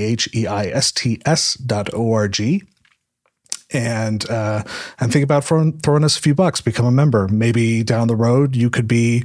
ATHEISTS.org. And think about throwing us a few bucks, become a member. Maybe down the road you could be,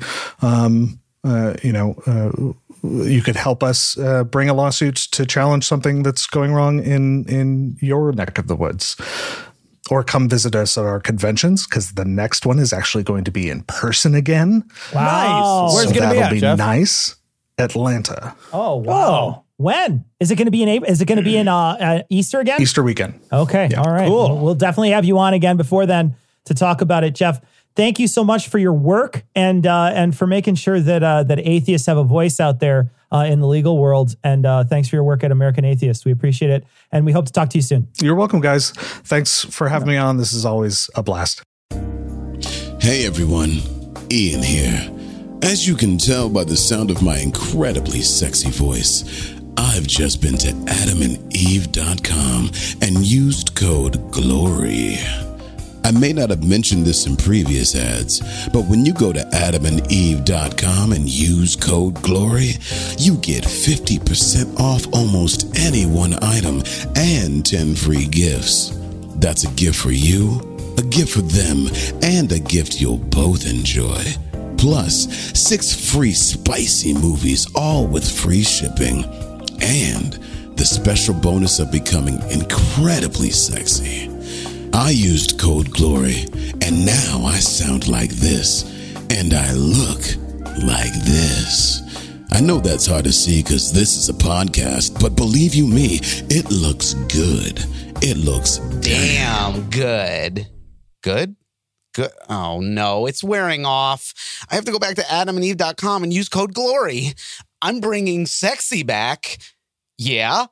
you could help us bring a lawsuit to challenge something that's going wrong in your neck of the woods. Or come visit us at our conventions, because the next one is actually going to be in person again. Wow. Nice. Where's it going to be at, Jeff? That'll be nice. Atlanta. Oh, wow. When? Is it going to be in April? Is it going to be in Easter again? Easter weekend. Okay. Yeah. All right. Cool. We'll definitely have you on again before then to talk about it. Jeff, thank you so much for your work and for making sure that atheists have a voice out there in the legal world. And thanks for your work at American Atheists. We appreciate it. And we hope to talk to you soon. You're welcome, guys. Thanks for having me on. This is always a blast. Hey, everyone. Ian here. As you can tell by the sound of my incredibly sexy voice, I've just been to adamandeve.com and used code GLORY. I may not have mentioned this in previous ads, but when you go to adamandeve.com and use code GLORY, you get 50% off almost any one item and 10 free gifts. That's a gift for you, a gift for them, and a gift you'll both enjoy. Plus, 6 free spicy movies, all with free shipping. And the special bonus of becoming incredibly sexy. I used code GLORY, and now I sound like this, and I look like this. I know that's hard to see because this is a podcast, but believe you me, it looks good. It looks damn good. Good? Good. Oh, no, it's wearing off. I have to go back to adamandeve.com and use code GLORY. I'm bringing sexy back. Yeah?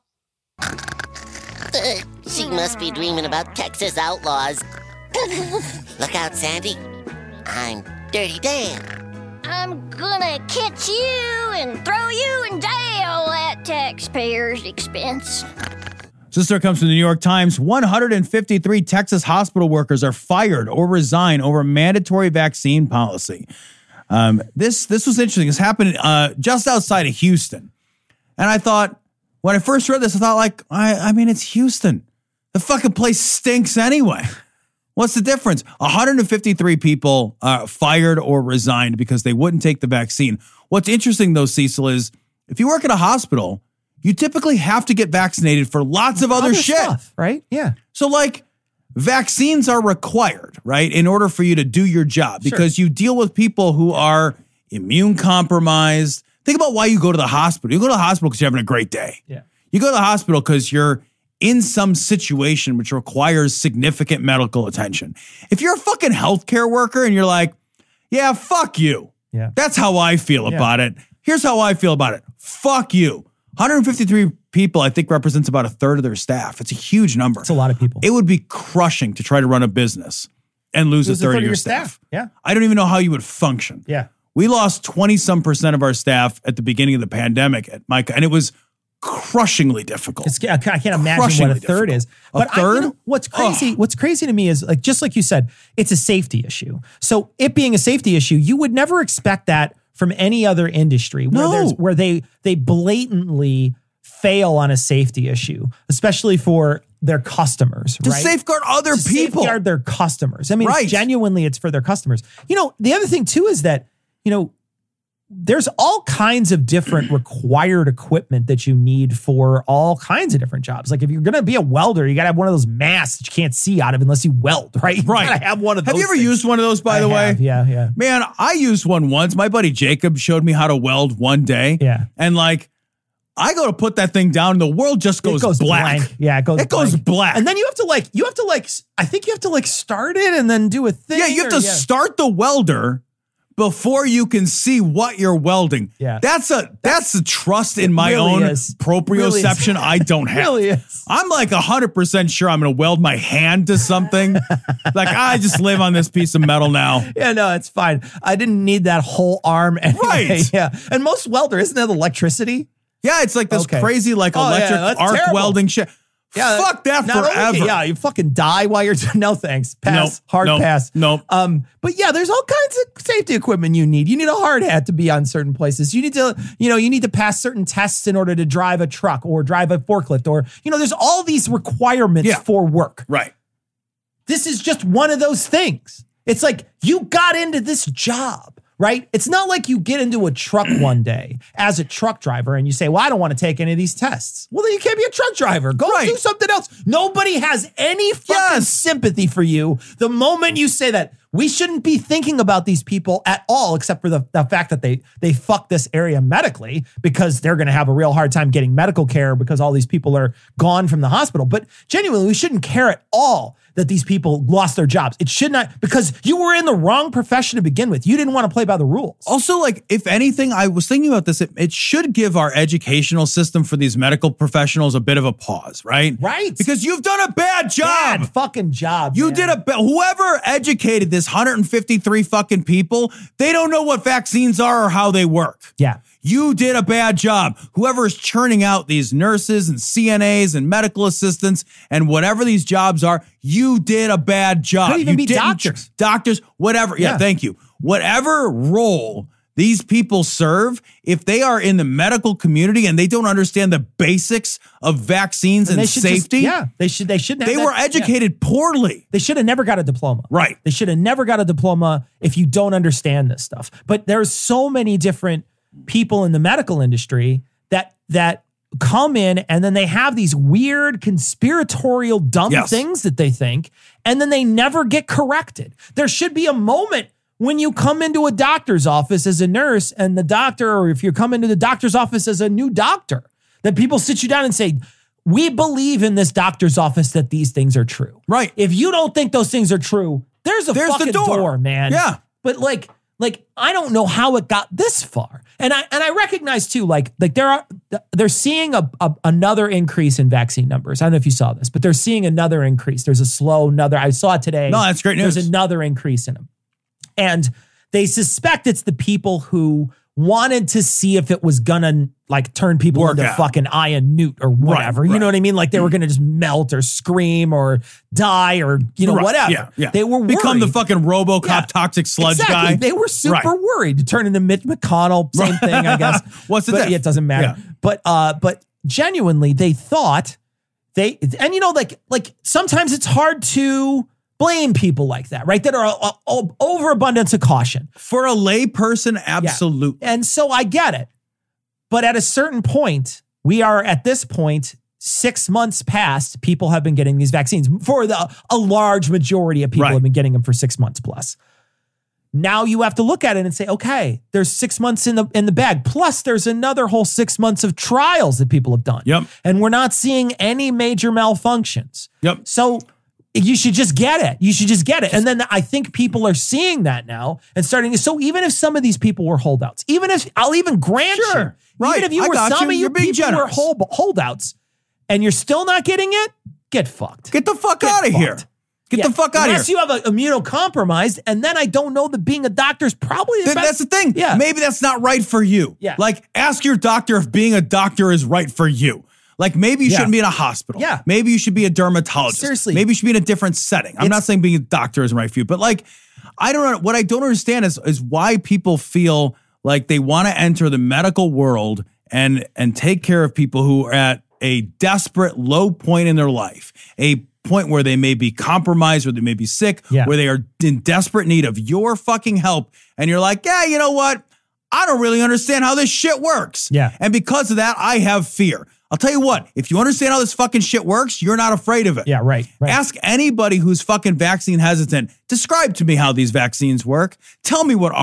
She must be dreaming about Texas outlaws. Look out, Sandy. I'm Dirty Dan. I'm gonna catch you and throw you in jail at taxpayers' expense. This story comes from the New York Times. 153 Texas hospital workers are fired or resign over mandatory vaccine policy. This was interesting. This happened just outside of Houston. And I thought, when I first read this, I thought, I mean, it's Houston. The fucking place stinks anyway. What's the difference? 153 people fired or resigned because they wouldn't take the vaccine. What's interesting, though, Cecil, is if you work at a hospital, you typically have to get vaccinated for lots of other shit. Stuff, right? Yeah. So, vaccines are required, right, in order for you to do your job because you deal with people who are immune compromised. Think about why you go to the hospital. You go to the hospital because you're having a great day. Yeah. You go to the hospital because you're in some situation which requires significant medical attention. If you're a fucking healthcare worker and you're like, yeah, fuck you. Yeah. That's how I feel about it. Here's how I feel about it. Fuck you. 153 people, I think, represents about a third of their staff. It's a huge number. It's a lot of people. It would be crushing to try to run a business and lose a third of your staff. Yeah. I don't even know how you would function. Yeah. We lost 20% of our staff at the beginning of the pandemic at Micah, and it was crushingly difficult. I can't imagine what a third is. But third? What's crazy to me is, just like you said, it's a safety issue. So it being a safety issue, you would never expect that from any other industry where they blatantly fail on a safety issue, especially for their customers, to safeguard other people. Safeguard their customers. I mean, genuinely, it's for their customers. The other thing too is that, there's all kinds of different required equipment that you need for all kinds of different jobs. Like if you're going to be a welder, you got to have one of those masks that you can't see out of unless you weld, right? You got to have one of those. Have you ever used one of those, by the way? Yeah. Man, I used one once. My buddy Jacob showed me how to weld one day. Yeah. And I go to put that thing down and the world just goes black. Blank. Yeah, it goes black. And then you have to I think you have to start it and then do a thing. Yeah, you have to start the welder before you can see what you're welding. Yeah. That's a trust in my own proprioception I don't have. Really is. I'm 100% sure I'm going to weld my hand to something. I just live on this piece of metal now. Yeah, no, it's fine. I didn't need that whole arm anyway. Right. Yeah. And most welder, isn't that electricity? Yeah, it's this crazy electric arc welding shit. Yeah, fuck that forever. You fucking die while you're no thanks. Pass. Hard pass. Nope. But yeah, there's all kinds of safety equipment you need. You need a hard hat to be on certain places. You need to pass certain tests in order to drive a truck or drive a forklift or there's all these requirements for work. Right. This is just one of those things. It's like you got into this job. Right? It's not like you get into a truck one day as a truck driver and you say, well, I don't want to take any of these tests. Well, then you can't be a truck driver. Go do something else. Nobody has any fucking sympathy for you the moment you say that. We shouldn't be thinking about these people at all, except for the fact that they fuck this area medically because they're going to have a real hard time getting medical care because all these people are gone from the hospital. But genuinely, we shouldn't care at all that these people lost their jobs. It should not, because you were in the wrong profession to begin with. You didn't want to play by the rules. Also, if anything, I was thinking about this, it should give our educational system for these medical professionals a bit of a pause, right? Right. Because you've done a bad job. Bad fucking job. You did whoever educated this 153 fucking people, they don't know what vaccines are or how they work. Yeah. You did a bad job. Whoever is churning out these nurses and CNAs and medical assistants and whatever these jobs are, you did a bad job. Could even be doctors. Doctors, whatever. Yeah, thank you. Whatever role these people serve, if they are in the medical community and they don't understand the basics of vaccines and safety, they shouldn't. They were educated poorly. They should have never got a diploma. Right. They should have never got a diploma if you don't understand this stuff. But there's so many different people in the medical industry that come in and then they have these weird conspiratorial dumb things that they think, and then they never get corrected. There should be a moment when you come into a doctor's office as a nurse and the doctor, or if you come into the doctor's office as a new doctor, that people sit you down and say, we believe in this doctor's office that these things are true. Right. If you don't think those things are true, there's fucking the door, man. Yeah. But I don't know how it got this far. And I recognize too, they're seeing another increase in vaccine numbers. I don't know if you saw this, but they're seeing another increase. There's I saw it today. No, that's great news. There's another increase in them. And they suspect it's the people who wanted to see if it was gonna like turn people Work into out. fucking Aya Newt or whatever. You know what I mean? Like they were gonna just melt or scream or die or whatever. Yeah. They were become the worried. fucking RoboCop toxic sludge Exactly. guy. They were super worried to turn into Mitch McConnell. Same thing, I guess. What's the But difference? it doesn't matter. Yeah. But genuinely, they thought like sometimes it's hard to blame people like that, right? That are overabundance of caution. For a lay person, absolutely. Yeah. And so I get it. But at a certain point, we are at this point 6 months past, people have been getting these vaccines. For a large majority of people have been getting them for 6 months plus. Now you have to look at it and say, okay, there's 6 months in the bag. Plus there's another whole 6 months of trials that people have done. Yep. And we're not seeing any major malfunctions. Yep. So you should just get it. You should just get it. And then I think people are seeing that now and starting to. So even if some of these people were holdouts, even if I'll even grant you, right. even if you I were got some you. of You're being people were generous. holdouts and you're still not getting it, get fucked. Get the fuck out of here. Get the fuck out of here. Unless you have an immunocompromised, and then I don't know that being a doctor is probably the best. That's the thing. Yeah. Maybe that's not right for you. Yeah. Like, ask your doctor if being a doctor is right for you. Like, maybe you shouldn't be in a hospital. Yeah. Maybe you should be a dermatologist. Seriously. Maybe you should be in a different setting. I'm not saying being a doctor isn't right for you, but like, I don't know. What I don't understand is why people feel like they want to enter the medical world and take care of people who are at a desperate low point in their life, a point where they may be compromised, where they may be sick, where they are in desperate need of your fucking help. And you're like, yeah, you know what? I don't really understand how this shit works. Yeah. And because of that, I have fear. I'll tell you what, if you understand how this fucking shit works, you're not afraid of it. Yeah, right. Ask anybody who's fucking vaccine hesitant. Describe to me how these vaccines work. Tell me what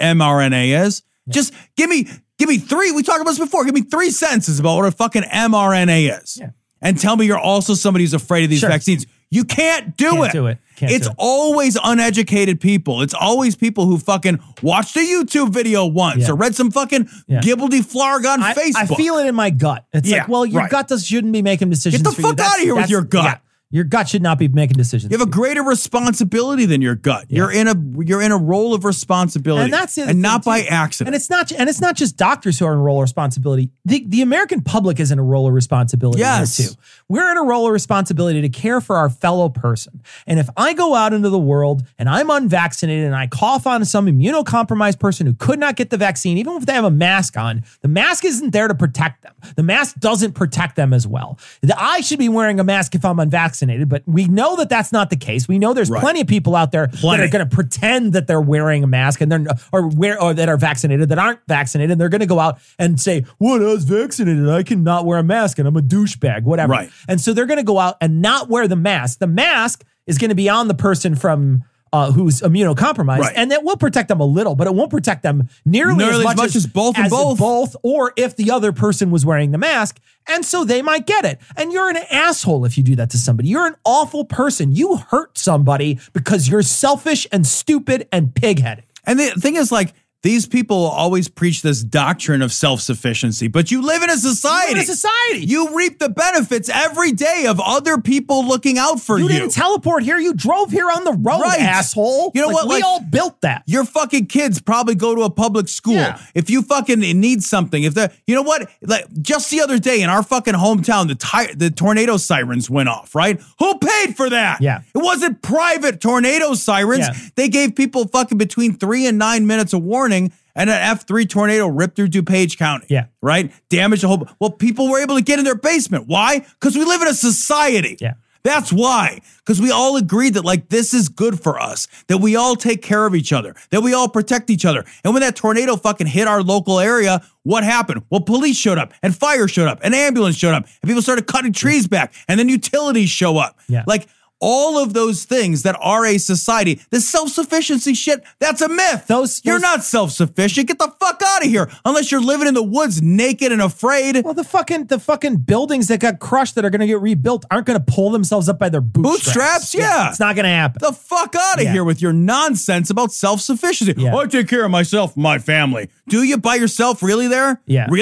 mRNA is. Just give me three. We talked about this before. Give me 3 sentences about what a fucking mRNA is. Yeah. And tell me you're also somebody who's afraid of these vaccines. You can't do it. It's always uneducated people. It's always people who fucking watched a YouTube video once or read some fucking gibbledy-flarg on Facebook. I feel it in my gut. It's like, well, your gut shouldn't be making decisions. Get the fuck out of here with your gut. Yeah. Your gut should not be making decisions. You have a greater responsibility than your gut. Yeah. You're in a role of responsibility, and that's not by accident. And it's not just doctors who are in a role of responsibility. The American public is in a role of responsibility there too. We're in a role of responsibility to care for our fellow person. And if I go out into the world and I'm unvaccinated and I cough on some immunocompromised person who could not get the vaccine, even if they have a mask on, the mask isn't there to protect them. The mask doesn't protect them as well. I should be wearing a mask if I'm unvaccinated. But we know that that's not the case. We know there's plenty of people out there that are going to pretend that they're wearing a mask and or that are vaccinated that aren't vaccinated. And they're going to go out and say, "Well, I was vaccinated. I cannot wear a mask and I'm a douchebag," whatever. Right. And so they're going to go out and not wear the mask. The mask is going to be on the person from who's immunocompromised, and that will protect them a little, but it won't protect them nearly as much as both, or if the other person was wearing the mask, and so they might get it. And you're an asshole if you do that to somebody. You're an awful person. You hurt somebody because you're selfish and stupid and pig-headed. And the thing is, like, these people always preach this doctrine of self-sufficiency, but you live in a society. You reap the benefits every day of other people looking out for you. You didn't teleport here. You drove here on the road, asshole. You know what? We all built that. Your fucking kids probably go to a public school. Yeah. If you fucking need something, you know what? Like, just the other day in our fucking hometown, the tornado sirens went off, right? Who paid for that? Yeah. It wasn't private tornado sirens. Yeah. They gave people fucking between 3 and 9 minutes of warning. And an F3 tornado ripped through DuPage County. Yeah. Right? Damaged the whole... Well, people were able to get in their basement. Why? Because we live in a society. Yeah. That's why. Because we all agreed that, like, this is good for us. That we all take care of each other. That we all protect each other. And when that tornado fucking hit our local area, what happened? Well, police showed up. And fire showed up. And ambulance showed up. And people started cutting trees back. And then utilities show up. Yeah. Like... all of those things that are a society, the self-sufficiency shit, that's a myth. You're not self-sufficient. Get the fuck out of here. Unless you're living in the woods naked and afraid. Well, the fucking buildings that got crushed that are going to get rebuilt aren't going to pull themselves up by their bootstraps. Yeah. It's not going to happen. The fuck out of here with your nonsense about self-sufficiency. Yeah. I take care of myself and my family. Do you by yourself really there? Yeah. Really?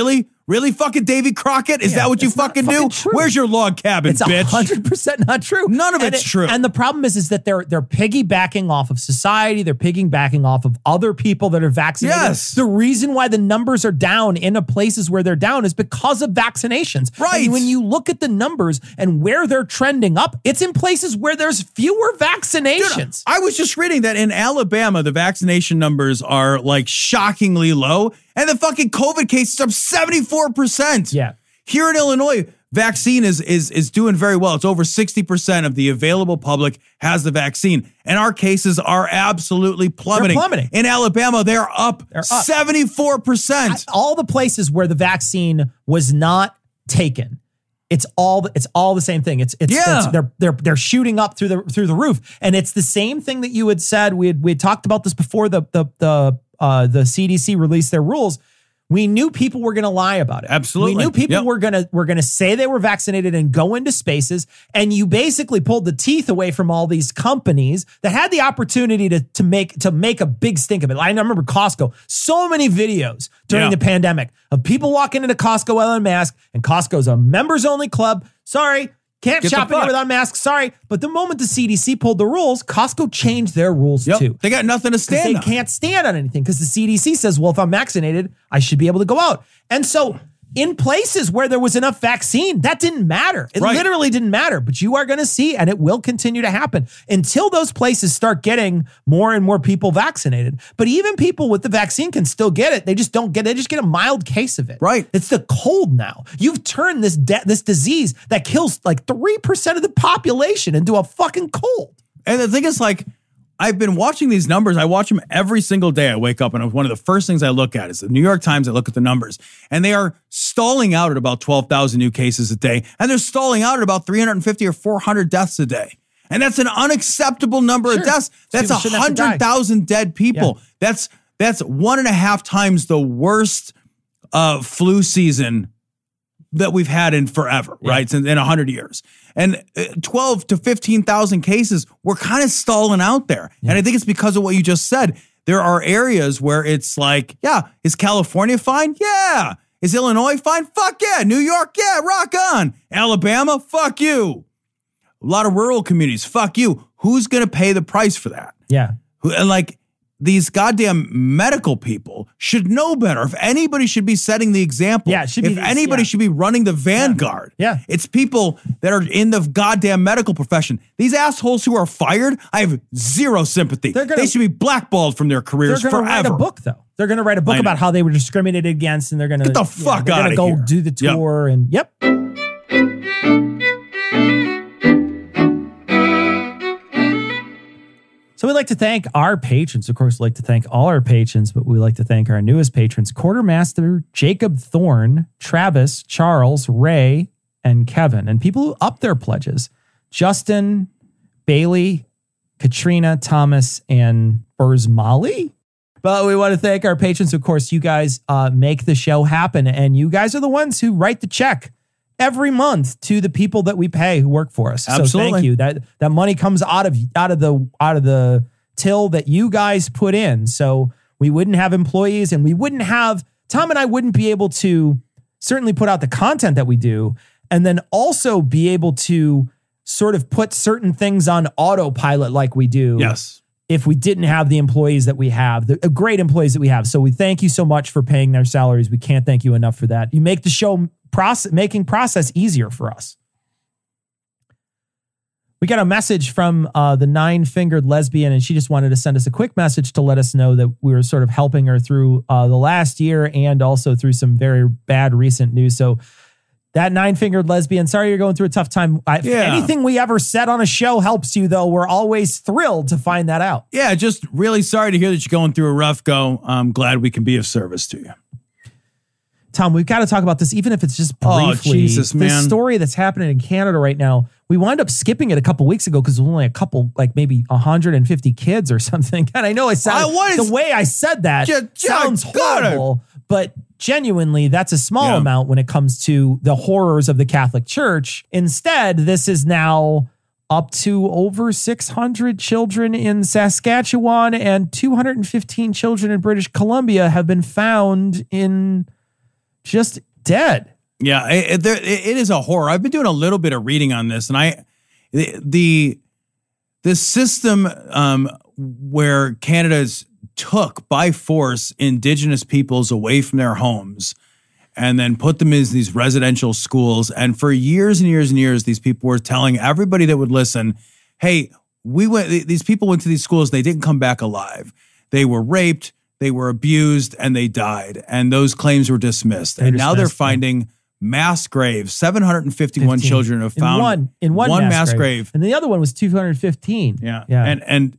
Really, fucking Davy Crockett? Is that what you fucking do? True. Where's your log cabin, it's bitch? 100% not true. None of it's true. And the problem is that they're piggybacking off of society. They're piggybacking off of other people that are vaccinated. Yes. The reason why the numbers are down in the places where they're down is because of vaccinations. Right. And when you look at the numbers and where they're trending up, it's in places where there's fewer vaccinations. Dude, I was just reading that in Alabama, the vaccination numbers are like shockingly low, and the fucking COVID cases are up 74%. Yeah. Here in Illinois, vaccine is doing very well. It's over 60% of the available public has the vaccine, and our cases are absolutely plummeting. They're plummeting. In Alabama, they're up 74%. All the places where the vaccine was not taken, it's all the same thing. They're shooting up through the roof, and it's the same thing that you had said. We had talked about this before the CDC released their rules. We knew people were going to lie about it. Absolutely. We knew people were going to say they were vaccinated and go into spaces, and you basically pulled the teeth away from all these companies that had the opportunity to make a big stink of it. I remember Costco, so many videos during the pandemic of people walking into Costco without a mask, and Costco's a members only club. Sorry, can't shop in here without masks. Sorry. But the moment the CDC pulled the rules, Costco changed their rules too. They got nothing to stand on. They can't stand on anything because the CDC says, well, if I'm vaccinated, I should be able to go out. And so in places where there was enough vaccine, that didn't matter. It literally didn't matter. But you are going to see, and it will continue to happen until those places start getting more and more people vaccinated. But even people with the vaccine can still get it. They just don't get it. They just get a mild case of it. Right. It's the cold now. You've turned this disease that kills like 3% of the population into a fucking cold. And the thing is, like, I've been watching these numbers. I watch them every single day. I wake up, and one of the first things I look at is the New York Times. I look at the numbers, and they are stalling out at about 12,000 new cases a day, and they're stalling out at about 350 or 400 deaths a day. And that's an unacceptable number of deaths. That's 100,000 dead people. Yeah. That's 1.5 times the worst flu season that we've had in forever, right? In 100 years. And 12 to 15,000 cases, we're kind of stalling out there. Yeah. And I think it's because of what you just said. There are areas where it's like, is California fine? Yeah. Is Illinois fine? Fuck yeah. New York, yeah, rock on. Alabama, fuck you. A lot of rural communities, fuck you. Who's going to pay the price for that? Yeah. And like, these goddamn medical people should know better. If anybody should be setting the example, should be running the vanguard, it's people that are in the goddamn medical profession. These assholes who are fired, I have zero sympathy. They should be blackballed from their careers forever. They're going to write a book, though. They're going to write a book about how they were discriminated against, and they're going to get the fuck out of here. Go do the tour, and So we'd like to thank our patrons. Of course, we'd like to thank all our patrons, but we like to thank our newest patrons, Quartermaster, Jacob Thorne, Travis, Charles, Ray, and Kevin. And people who upped their pledges, Justin, Bailey, Katrina, Thomas, and Burzmali. But we want to thank our patrons. Of course, you guys make the show happen, and you guys are the ones who write the check every month to the people that we pay who work for us. Absolutely. So thank you. That money comes out of the till that you guys put in. So we wouldn't have employees, and we wouldn't have, Tom and I wouldn't be able to certainly put out the content that we do, and then also be able to sort of put certain things on autopilot like we do. Yes. If we didn't have the employees that we have, the great employees that we have. So we thank you so much for paying their salaries. We can't thank you enough for that. You make the show process easier for us. We got a message from the 9-fingered lesbian, and she just wanted to send us a quick message to let us know that we were sort of helping her through the last year and also through some very bad recent news. So that 9-fingered lesbian, sorry you're going through a tough time. If anything we ever said on a show helps you, though, we're always thrilled to find that out. Yeah, just really sorry to hear that you're going through a rough go. I'm glad we can be of service to you. Tom, we've got to talk about this, even if it's just briefly. Oh, Jesus, man. This story that's happening in Canada right now, we wound up skipping it a couple weeks ago because it was only a couple, like maybe 150 kids or something. And I know the way I said that sounds horrible, but genuinely, that's a small amount when it comes to the horrors of the Catholic Church. Instead, this is now up to over 600 children in Saskatchewan, and 215 children in British Columbia have been found in just dead. Yeah, it is a horror. I've been doing a little bit of reading on this, and the system where Canada's took by force Indigenous peoples away from their homes and then put them in these residential schools. And for years and years and years, these people were telling everybody that would listen, hey, these people went to these schools, they didn't come back alive. They were raped, they were abused, and they died. And those claims were dismissed. And now they're finding mass graves. 751 children have found in one mass grave. And the other one was 215. Yeah. And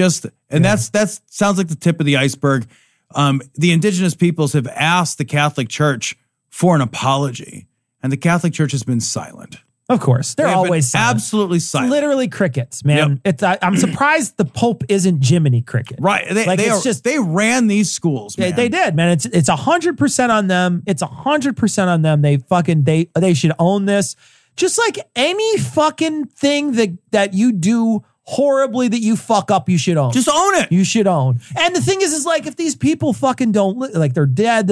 that sounds like the tip of the iceberg. The Indigenous peoples have asked the Catholic Church for an apology, and the Catholic Church has been silent. Of course. They're always silent. Absolutely silent. It's literally crickets, man. Yep. I'm surprised the Pope isn't Jiminy Cricket. Right. They ran these schools, man. They did, man. It's 100% on them. It's 100% on them. They should own this. Just like any fucking thing that you do horribly that you fuck up, you should own. Just own it. You should own. And the thing is like if these people fucking don't like they're dead,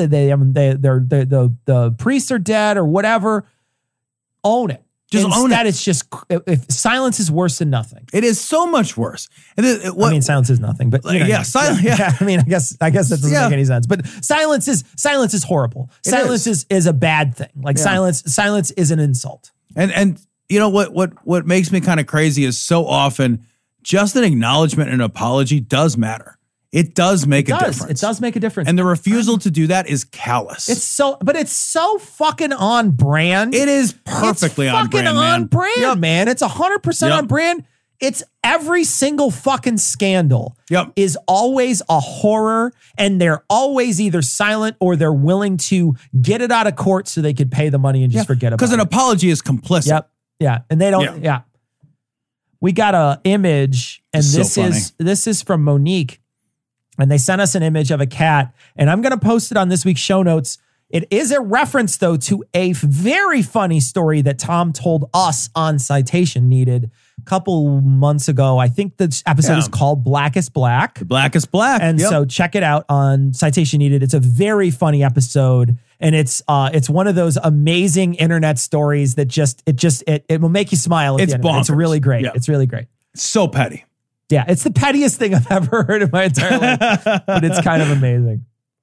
the priests are dead or whatever, own it. Instead, it's just if silence is worse than nothing. It is so much worse. Silence is nothing. But silence. Yeah. I mean, I guess that doesn't make any sense. But silence is horrible. Silence is a bad thing. Like silence is an insult. And you know what makes me kind of crazy is so often just an acknowledgement and an apology does matter. It does make a difference. It does make a difference. And the refusal to do that is callous. It's so fucking on brand. It is perfectly on brand, man. It's fucking on brand, man. It's 100% on brand. It's every single fucking scandal is always a horror, and they're always either silent or they're willing to get it out of court so they could pay the money and just forget about it. Because an apology is complicit. Yep. Yeah. And they don't. Yeah. We got an image, and this is from Monique. And they sent us an image of a cat, and I'm going to post it on this week's show notes. It is a reference, though, to a very funny story that Tom told us on Citation Needed a couple months ago. I think the episode is called Blackest Black. The Blackest Black. And so check it out on Citation Needed. It's a very funny episode, and it's one of those amazing internet stories that it will make you smile. At the end. It's really great. Yep. It's really great. So petty. Yeah, it's the pettiest thing I've ever heard in my entire life, but it's kind of amazing.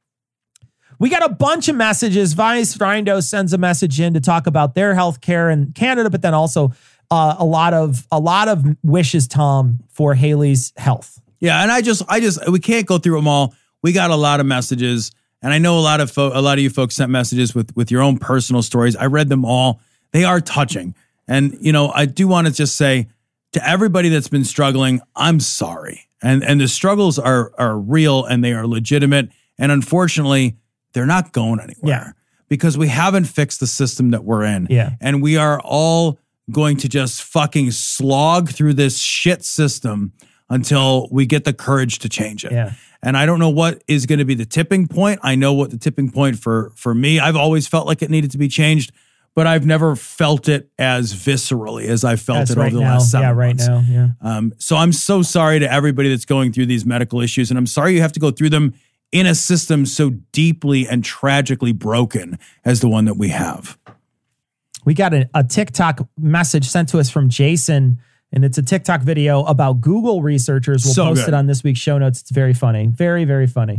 We got a bunch of messages. Vice Rindo sends a message in to talk about their healthcare in Canada, but then also a lot of wishes, Tom, for Haley's health. Yeah, and we can't go through them all. We got a lot of messages, and I know a lot of you folks sent messages with your own personal stories. I read them all. They are touching, and I do want to just say, to everybody that's been struggling, I'm sorry. And the struggles are real and they are legitimate. And unfortunately, they're not going anywhere because we haven't fixed the system that we're in. Yeah. And we are all going to just fucking slog through this shit system until we get the courage to change it. Yeah. And I don't know what is going to be the tipping point. I know what the tipping point for me, I've always felt like it needed to be changed, but I've never felt it as viscerally as I felt it over the last 7 months. So I'm so sorry to everybody that's going through these medical issues, and I'm sorry you have to go through them in a system so deeply and tragically broken as the one that we have. We got a TikTok message sent to us from Jason, and it's a TikTok video about Google researchers. We'll post it on this week's show notes. It's very funny. Very, very funny.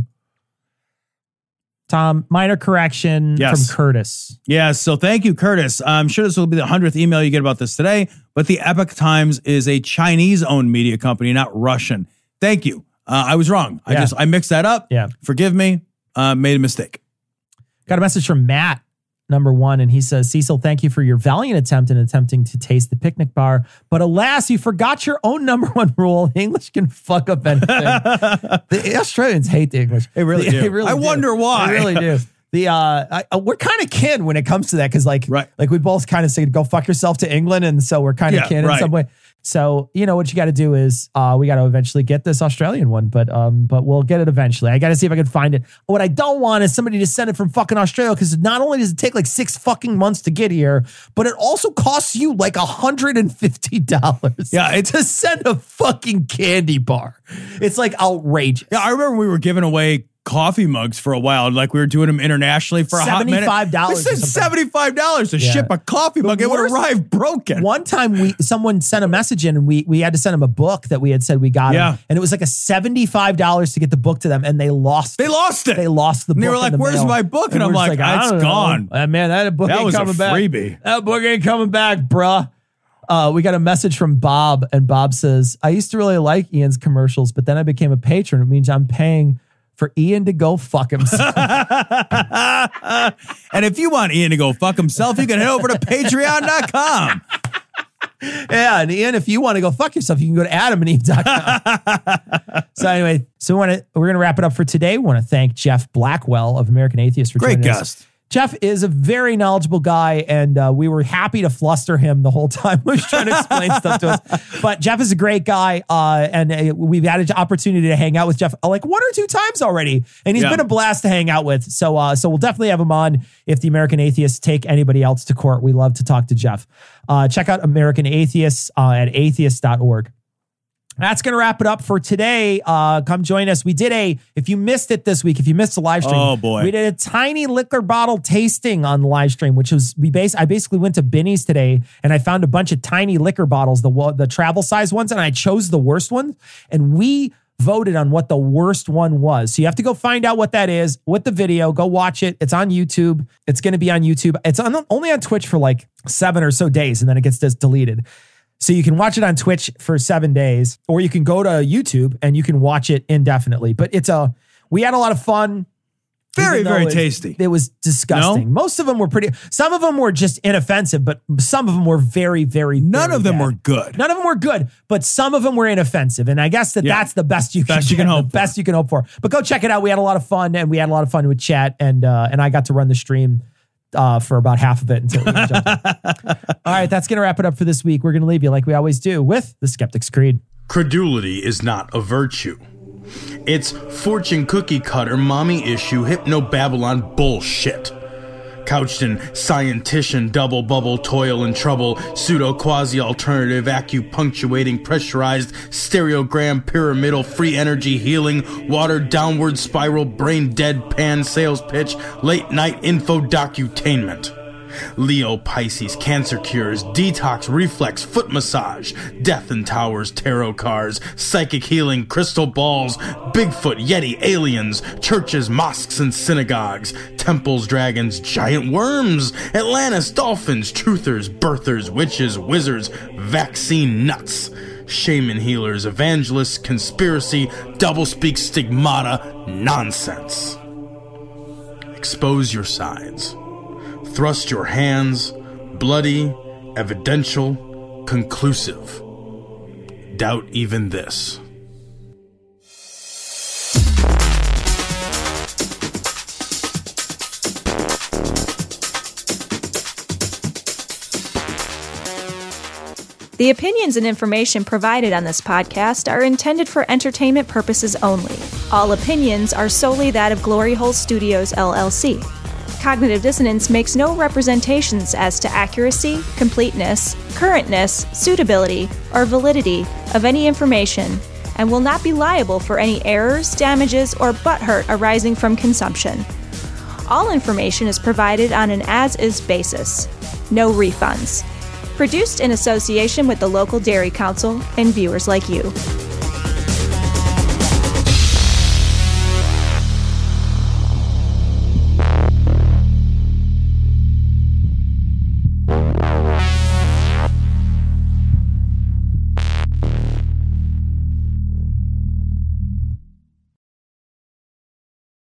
Tom, minor correction from Curtis. Yeah, so thank you, Curtis. I'm sure this will be the 100th email you get about this today, but the Epoch Times is a Chinese-owned media company, not Russian. Thank you. I was wrong. I mixed that up. Yeah. Forgive me. Made a mistake. Got a message from Matt, number 1, and he says, Cecil, thank you for your valiant attempt in attempting to taste the picnic bar, but alas, you forgot your own number 1 rule. English can fuck up anything. The Australians hate the English. They really do. I wonder why. They really do. We're kind of kin when it comes to that, because like we both kind of say, go fuck yourself to England, and so we're kind of kin in some way. So, what you got to do is we got to eventually get this Australian one, but we'll get it eventually. I got to see if I can find it. What I don't want is somebody to send it from fucking Australia, because not only does it take like 6 fucking months to get here, but it also costs you like $150 to send a fucking candy bar. It's like outrageous. Yeah, I remember we were giving away coffee mugs for a while. Like we were doing them internationally for a hot minute. $75 We said $75 to Yeah. ship a coffee mug. It would arrive broken. One time someone sent a message in and we had to send them a book that we had said we got them. And it was like a $75 to get the book to them, and they lost it. They lost it. They lost the book. And they were like, in the where's mail. my book? And I'm we're just like, I it's don't know. gone. Man, that book That ain't was a coming back. freebie. That book ain't coming back, bruh. We got a message from Bob, and Bob says, I used to really like Ian's commercials, but then I became a patron. It means I'm paying for Ian to go fuck himself. And if you want Ian to go fuck himself, you can head over to patreon.com. Yeah, and Ian, if you want to go fuck yourself, you can go to adamandeve.com. So anyway, we're going to wrap it up for today. We want to thank Jeff Blackwell of American Atheist for Great joining us. guest. Jeff is a very knowledgeable guy, and we were happy to fluster him the whole time we were trying to explain stuff to us. But Jeff is a great guy, and we've had an opportunity to hang out with Jeff like 1 or 2 times already, and he's been a blast to hang out with. So we'll definitely have him on if the American Atheists take anybody else to court. We love to talk to Jeff. Check out American Atheists at atheist.org. That's going to wrap it up for today. Come join us. We did if you missed it this week, if you missed the live stream, oh boy, we did a tiny liquor bottle tasting on the live stream, which was, I basically went to Binny's today and I found a bunch of tiny liquor bottles, the travel size ones, and I chose the worst one, and we voted on what the worst one was. So you have to go find out what that is with the video. Go watch it. It's on YouTube. It's going to be on YouTube. It's only on Twitch for like 7 or so days, and then it gets deleted. So you can watch it on Twitch for 7 days, or you can go to YouTube and you can watch it indefinitely. But we had a lot of fun. Very, very tasty. It was disgusting. No? Most of them were some of them were just inoffensive, but some of them were very, very, None very of them bad. were good. None of them were good, but some of them were inoffensive. And I guess that's the best you can hope for. But go check it out. We had a lot of fun, and we had a lot of fun with chat, and I got to run the stream for about half of it until we jumped in. All right, that's going to wrap it up for this week. We're going to leave you like we always do with the Skeptic's Creed. Credulity is not a virtue. It's fortune cookie cutter, mommy issue, hypno-Babylon bullshit. Couched in scientician, double bubble, toil and trouble, pseudo quasi alternative, acupunctuating, pressurized, stereogram, pyramidal, free energy healing, watered downward spiral, brain deadpan sales pitch, late night info docutainment. Leo, Pisces, cancer cures, detox, reflex, foot massage, death and towers, tarot cards, psychic healing, crystal balls, Bigfoot, Yeti, aliens, churches, mosques and synagogues, temples, dragons, giant worms, Atlantis, dolphins, truthers, birthers, witches, wizards, vaccine nuts, shaman healers, evangelists, conspiracy, doublespeak, stigmata, nonsense. Expose your sides. Thrust your hands, bloody, evidential, conclusive. Doubt even this. The opinions and information provided on this podcast are intended for entertainment purposes only. All opinions are solely that of Glory Hole Studios, LLC. Cognitive Dissonance makes no representations as to accuracy, completeness, currentness, suitability, or validity of any information, and will not be liable for any errors, damages, or butthurt arising from consumption. All information is provided on an as-is basis. No refunds. Produced in association with the local Dairy Council and viewers like you.